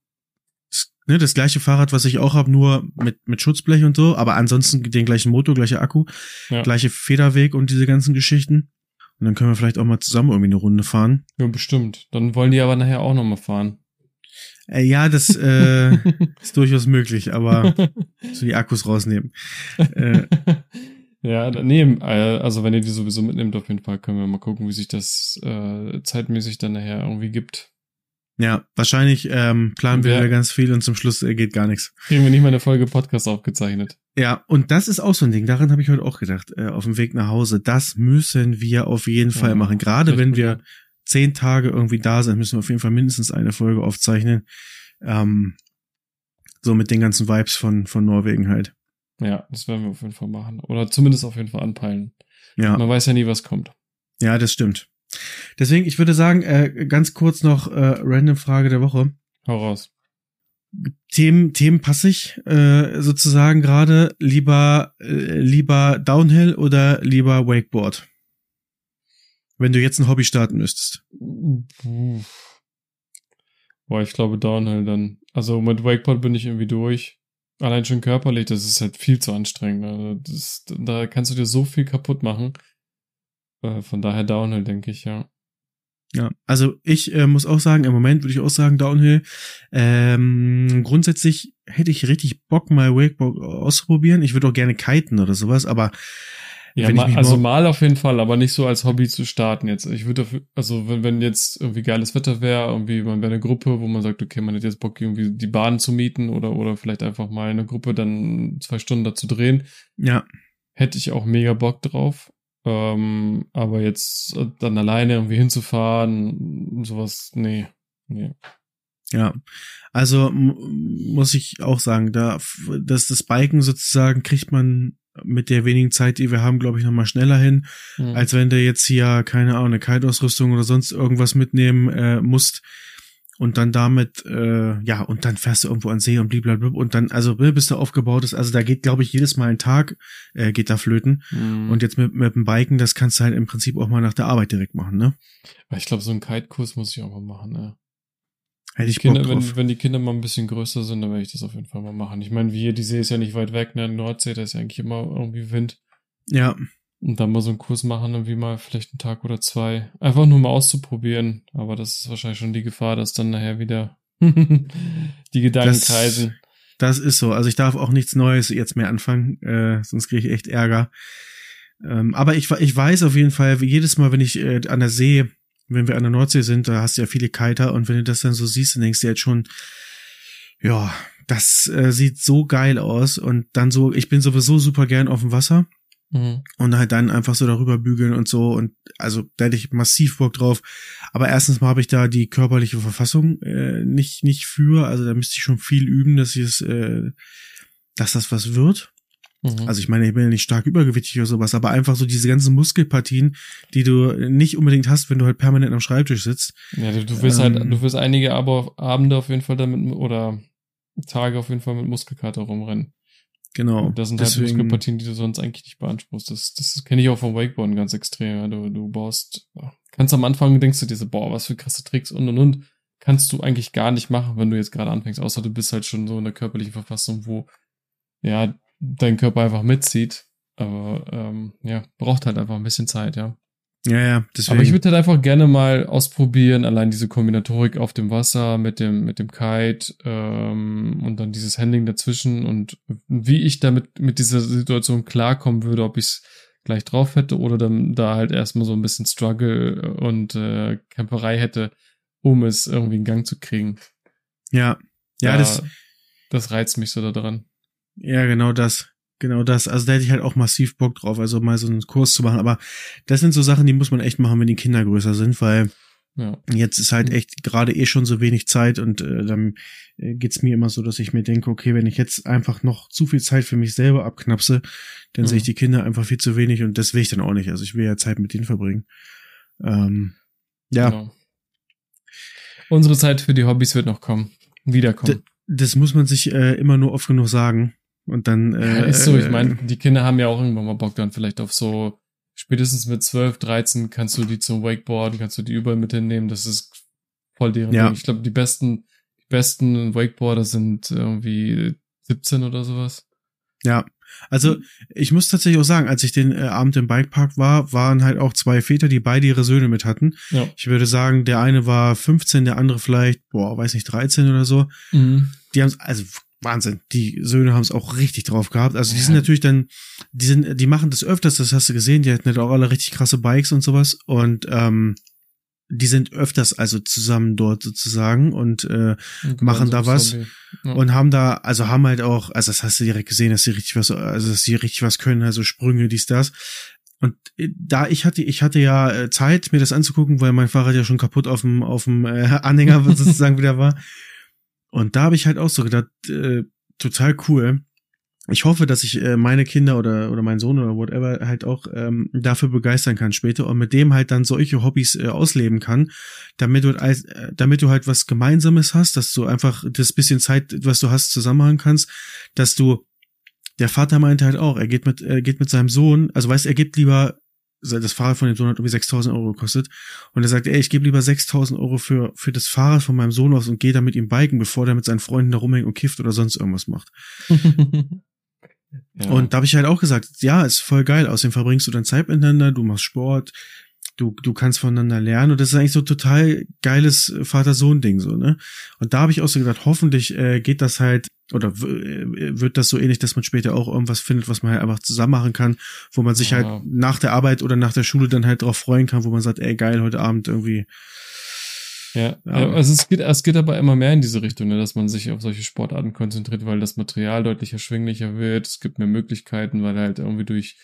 [SPEAKER 1] das gleiche Fahrrad, was ich auch habe, nur mit Schutzblech und so, aber ansonsten den gleichen Motor, gleicher Akku, gleiche Federweg und diese ganzen Geschichten. Und dann können wir vielleicht auch mal zusammen irgendwie eine Runde fahren.
[SPEAKER 2] Ja, bestimmt. Dann wollen die aber nachher auch nochmal fahren.
[SPEAKER 1] Ja, das ist durchaus möglich, aber so die Akkus rausnehmen.
[SPEAKER 2] Ja, nee, also wenn ihr die sowieso mitnehmt, auf jeden Fall können wir mal gucken, wie sich das zeitmäßig dann nachher irgendwie gibt.
[SPEAKER 1] Ja, wahrscheinlich planen wir ganz viel und zum Schluss geht gar nichts.
[SPEAKER 2] Kriegen wir nicht mal eine Folge Podcast aufgezeichnet.
[SPEAKER 1] Ja, und das ist auch so ein Ding, daran habe ich heute auch gedacht, auf dem Weg nach Hause, das müssen wir auf jeden Fall machen. Gerade wenn wir 10 Tage irgendwie da sind, müssen wir auf jeden Fall mindestens eine Folge aufzeichnen. So mit den ganzen Vibes von Norwegen halt.
[SPEAKER 2] Ja, das werden wir auf jeden Fall machen. Oder zumindest auf jeden Fall anpeilen.
[SPEAKER 1] Ja.
[SPEAKER 2] Man weiß ja nie, was kommt.
[SPEAKER 1] Ja, das stimmt. Deswegen, ich würde sagen, ganz kurz noch random Frage der Woche.
[SPEAKER 2] Hau raus.
[SPEAKER 1] Themen passig sozusagen gerade. Lieber Downhill oder lieber Wakeboard? Wenn du jetzt ein Hobby starten müsstest.
[SPEAKER 2] Boah, ich glaube Downhill dann. Also mit Wakeboard bin ich irgendwie durch. Allein schon körperlich, das ist halt viel zu anstrengend. Also da kannst du dir so viel kaputt machen. Von daher Downhill, denke ich, ja.
[SPEAKER 1] Ja, also ich muss auch sagen, im Moment würde ich auch sagen Downhill. Grundsätzlich hätte ich richtig Bock, mal Wakeboard auszuprobieren. Ich würde auch gerne kiten oder sowas, aber
[SPEAKER 2] Ja, mal auf jeden Fall, aber nicht so als Hobby zu starten jetzt. Ich würde dafür, also wenn jetzt irgendwie geiles Wetter wäre, irgendwie man wäre eine Gruppe, wo man sagt, okay, man hat jetzt Bock, irgendwie die Bahn zu mieten oder vielleicht einfach mal eine Gruppe dann 2 Stunden dazu drehen.
[SPEAKER 1] Ja.
[SPEAKER 2] Hätte ich auch mega Bock drauf. Aber jetzt dann alleine irgendwie hinzufahren, sowas, nee.
[SPEAKER 1] Ja, also muss ich auch sagen, das Biken sozusagen kriegt man mit der wenigen Zeit, die wir haben, glaube ich, nochmal schneller hin, als wenn du jetzt hier, keine Ahnung, eine Kiteausrüstung oder sonst irgendwas mitnehmen musst und dann damit, und dann fährst du irgendwo an See und blablabla und dann, also bis du aufgebaut ist, also da geht, glaube ich, jedes Mal ein Tag geht da flöten und jetzt mit dem Biken, das kannst du halt im Prinzip auch mal nach der Arbeit direkt machen, ne?
[SPEAKER 2] Ich glaube, so einen Kite-Kurs muss ich auch mal machen, ne?
[SPEAKER 1] Hätte ich Bock drauf.
[SPEAKER 2] Wenn die Kinder mal ein bisschen größer sind, dann werde ich das auf jeden Fall mal machen. Ich meine, die See ist ja nicht weit weg, ne? In der Nordsee, da ist ja eigentlich immer irgendwie Wind.
[SPEAKER 1] Ja.
[SPEAKER 2] Und dann mal so einen Kurs machen, irgendwie mal vielleicht einen Tag oder 2. Einfach nur mal auszuprobieren. Aber das ist wahrscheinlich schon die Gefahr, dass dann nachher wieder die Gedanken kreisen.
[SPEAKER 1] Das ist so. Also ich darf auch nichts Neues jetzt mehr anfangen, sonst kriege ich echt Ärger. Aber ich weiß auf jeden Fall, jedes Mal, wenn ich an der See, wenn wir an der Nordsee sind, da hast du ja viele Kiter und wenn du das dann so siehst, dann denkst du jetzt schon, ja, das sieht so geil aus und dann so, ich bin sowieso super gern auf dem Wasser und halt dann einfach so darüber bügeln und so und also da hätte ich massiv Bock drauf, aber erstens mal habe ich da die körperliche Verfassung nicht für, also da müsste ich schon viel üben, dass das was wird. Also ich meine, ich bin ja nicht stark übergewichtig oder sowas, aber einfach so diese ganzen Muskelpartien, die du nicht unbedingt hast, wenn du halt permanent am Schreibtisch sitzt.
[SPEAKER 2] Ja, du wirst einige Abende auf jeden Fall damit oder Tage auf jeden Fall mit Muskelkater rumrennen.
[SPEAKER 1] Genau.
[SPEAKER 2] Und das sind halt Muskelpartien, die du sonst eigentlich nicht beanspruchst. Das kenne ich auch vom Wakeboarden ganz extrem. Ja. Du kannst am Anfang denkst du dir so, boah, was für krasse Tricks und. Kannst du eigentlich gar nicht machen, wenn du jetzt gerade anfängst, außer du bist halt schon so in der körperlichen Verfassung, wo, ja, dein Körper einfach mitzieht, aber braucht halt einfach ein bisschen Zeit, ja.
[SPEAKER 1] Ja, deswegen.
[SPEAKER 2] Aber ich würde halt einfach gerne mal ausprobieren, allein diese Kombinatorik auf dem Wasser mit dem Kite und dann dieses Handling dazwischen und wie ich damit mit dieser Situation klarkommen würde, ob ich es gleich drauf hätte oder dann da halt erstmal so ein bisschen Struggle und Camperei hätte, um es irgendwie in Gang zu kriegen.
[SPEAKER 1] Ja,
[SPEAKER 2] das reizt mich so da dran.
[SPEAKER 1] Ja, genau das. Also da hätte ich halt auch massiv Bock drauf, also mal so einen Kurs zu machen. Aber das sind so Sachen, die muss man echt machen, wenn die Kinder größer sind, weil jetzt ist halt echt gerade schon so wenig Zeit und dann geht's mir immer so, dass ich mir denke, okay, wenn ich jetzt einfach noch zu viel Zeit für mich selber abknapse, dann sehe ich die Kinder einfach viel zu wenig und das will ich dann auch nicht. Also ich will ja Zeit mit denen verbringen.
[SPEAKER 2] Genau. Unsere Zeit für die Hobbys wird noch wiederkommen.
[SPEAKER 1] Das muss man sich immer nur oft genug sagen. Und dann
[SPEAKER 2] ist so, ich meine, die Kinder haben ja auch irgendwann mal Bock dann vielleicht auf so, spätestens mit 12, 13 kannst du die zum Wakeboarden, kannst du die überall mit hinnehmen, das ist voll deren Ding. Ich glaube, die besten Wakeboarder sind irgendwie 17 oder sowas. Ja,
[SPEAKER 1] also ich muss tatsächlich auch sagen, als ich den Abend im Bikepark war, waren halt auch 2 Väter, die beide ihre Söhne mit hatten. Ja. Ich würde sagen, der eine war 15, der andere vielleicht, 13 oder so. Die haben also Wahnsinn, die Söhne haben es auch richtig drauf gehabt. Also die sind natürlich dann, die machen das öfters, das hast du gesehen, die hatten halt auch alle richtig krasse Bikes und sowas und die sind öfters also zusammen dort sozusagen und machen da was und haben halt auch, also das hast du direkt gesehen, dass sie richtig was können, also Sprünge, dies, das. Und da ich hatte ja Zeit, mir das anzugucken, weil mein Fahrrad ja schon kaputt auf dem Anhänger sozusagen wieder war. Und da habe ich halt auch so gedacht, total cool. Ich hoffe, dass ich meine Kinder oder meinen Sohn oder whatever halt auch dafür begeistern kann später und mit dem halt dann solche Hobbys ausleben kann, damit du halt was Gemeinsames hast, dass du einfach das bisschen Zeit, was du hast, zusammenhaben kannst, dass der Vater meinte halt auch, er geht mit seinem Sohn, also weißt, er gibt lieber, das Fahrrad von dem Sohn hat irgendwie 6.000 Euro gekostet. Und er sagt, ich gebe lieber 6.000 Euro für das Fahrrad von meinem Sohn aus und gehe da mit ihm biken, bevor der mit seinen Freunden da rumhängt und kifft oder sonst irgendwas macht. Ja. Und da habe ich halt auch gesagt, ja, ist voll geil. Außerdem verbringst du dann Zeit miteinander, du machst Sport, du kannst voneinander lernen und das ist eigentlich so total geiles Vater-Sohn-Ding so, ne? Und da habe ich auch so gedacht, hoffentlich geht das halt oder wird das so ähnlich, dass man später auch irgendwas findet, was man halt einfach zusammen machen kann, wo man sich halt nach der Arbeit oder nach der Schule dann halt drauf freuen kann, wo man sagt, ey geil, heute Abend irgendwie.
[SPEAKER 2] Ja, also es geht aber immer mehr in diese Richtung, ne, dass man sich auf solche Sportarten konzentriert, weil das Material deutlich erschwinglicher wird, es gibt mehr Möglichkeiten, weil halt irgendwie durch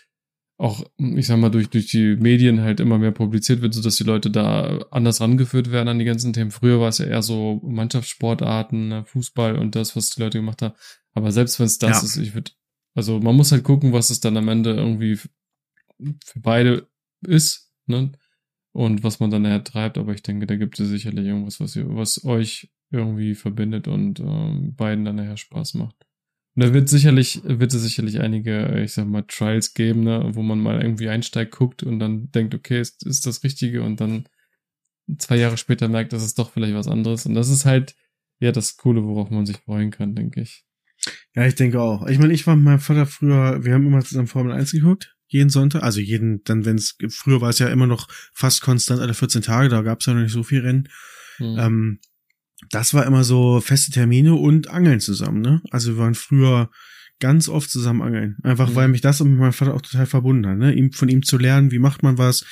[SPEAKER 2] die Medien halt immer mehr publiziert wird, so dass die Leute da anders rangeführt werden an die ganzen Themen. Früher war es ja eher so Mannschaftssportarten, ne, Fußball und das, was die Leute gemacht haben. Aber selbst wenn es das ist, also man muss halt gucken, was es dann am Ende irgendwie für beide ist, ne? Und was man dann nachher treibt, aber ich denke, da gibt es sicherlich irgendwas, was euch irgendwie verbindet und beiden dann nachher Spaß macht. Und da wird es sicherlich einige, ich sag mal, Trials geben, ne, wo man mal irgendwie einsteigt, guckt und dann denkt, okay, ist das Richtige und dann 2 Jahre später merkt, das ist doch vielleicht was anderes. Und das ist halt, ja, das Coole, worauf man sich freuen kann, denke ich.
[SPEAKER 1] Ja, ich denke auch. Ich meine, ich war mit meinem Vater früher, wir haben immer zusammen Formel 1 geguckt, jeden Sonntag, also früher war es ja immer noch fast konstant alle 14 Tage, da gab es ja noch nicht so viel Rennen. Das war immer so feste Termine und Angeln zusammen, ne? Also wir waren früher ganz oft zusammen angeln. Einfach weil mich das und mit meinem Vater auch total verbunden hat, ne? Von ihm zu lernen, wie macht man was,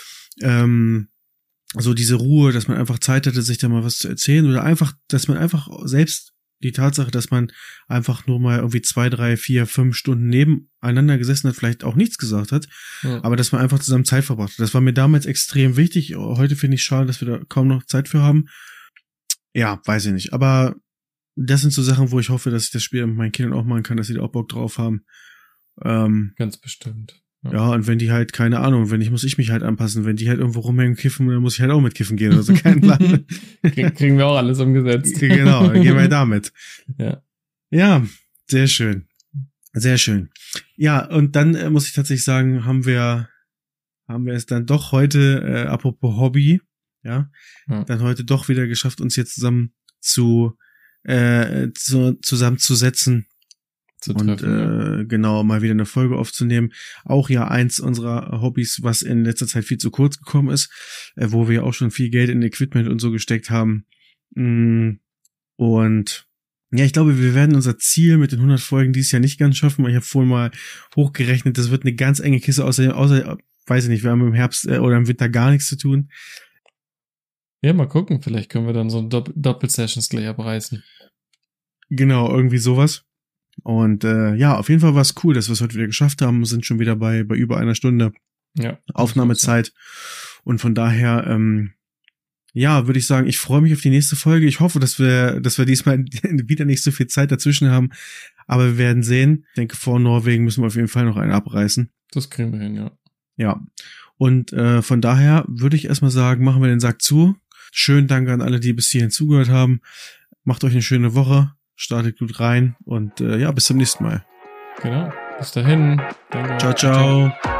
[SPEAKER 1] so diese Ruhe, dass man einfach Zeit hatte, sich da mal was zu erzählen oder einfach, dass man einfach selbst die Tatsache, dass man einfach nur mal irgendwie 2, 3, 4, 5 Stunden nebeneinander gesessen hat, vielleicht auch nichts gesagt hat, aber dass man einfach zusammen Zeit verbracht hat. Das war mir damals extrem wichtig. Heute finde ich schade, dass wir da kaum noch Zeit für haben. Ja, weiß ich nicht. Aber das sind so Sachen, wo ich hoffe, dass ich das Spiel mit meinen Kindern auch machen kann, dass sie da auch Bock drauf haben.
[SPEAKER 2] Ganz bestimmt.
[SPEAKER 1] Ja, und wenn die halt, keine Ahnung, muss ich mich halt anpassen. Wenn die halt irgendwo rumhängen, kiffen, dann muss ich halt auch mit kiffen gehen oder so. Kein Plan.
[SPEAKER 2] Kriegen wir auch alles umgesetzt.
[SPEAKER 1] Genau, dann gehen wir damit.
[SPEAKER 2] Ja.
[SPEAKER 1] Ja, sehr schön. Sehr schön. Ja, und dann muss ich tatsächlich sagen, haben wir es dann doch heute, apropos Hobby, dann heute doch wieder geschafft, uns jetzt zusammen zusammenzusetzen und genau mal wieder eine Folge aufzunehmen. Auch ja eins unserer Hobbys, was in letzter Zeit viel zu kurz gekommen ist, wo wir auch schon viel Geld in Equipment und so gesteckt haben. Und ja, ich glaube, wir werden unser Ziel mit den 100 Folgen dieses Jahr nicht ganz schaffen, weil ich habe vorhin mal hochgerechnet, das wird eine ganz enge Kiste, außer weiß ich nicht, wir haben im Herbst oder im Winter gar nichts zu tun.
[SPEAKER 2] Ja, mal gucken, vielleicht können wir dann so Doppel-Sessions gleich abreißen.
[SPEAKER 1] Genau, irgendwie sowas. Und ja, auf jeden Fall war es cool, dass wir es heute wieder geschafft haben. Wir sind schon wieder bei über einer Stunde Aufnahmezeit. Und von daher, würde ich sagen, ich freue mich auf die nächste Folge. Ich hoffe, dass wir diesmal wieder nicht so viel Zeit dazwischen haben. Aber wir werden sehen. Ich denke, vor Norwegen müssen wir auf jeden Fall noch einen abreißen.
[SPEAKER 2] Das kriegen wir hin, ja.
[SPEAKER 1] Ja. Und von daher würde ich erstmal sagen, machen wir den Sack zu. Schönen Dank an alle, die bis hierhin zugehört haben. Macht euch eine schöne Woche. Startet gut rein. Und bis zum nächsten Mal.
[SPEAKER 2] Genau. Bis dahin.
[SPEAKER 1] Danke. Ciao, ciao.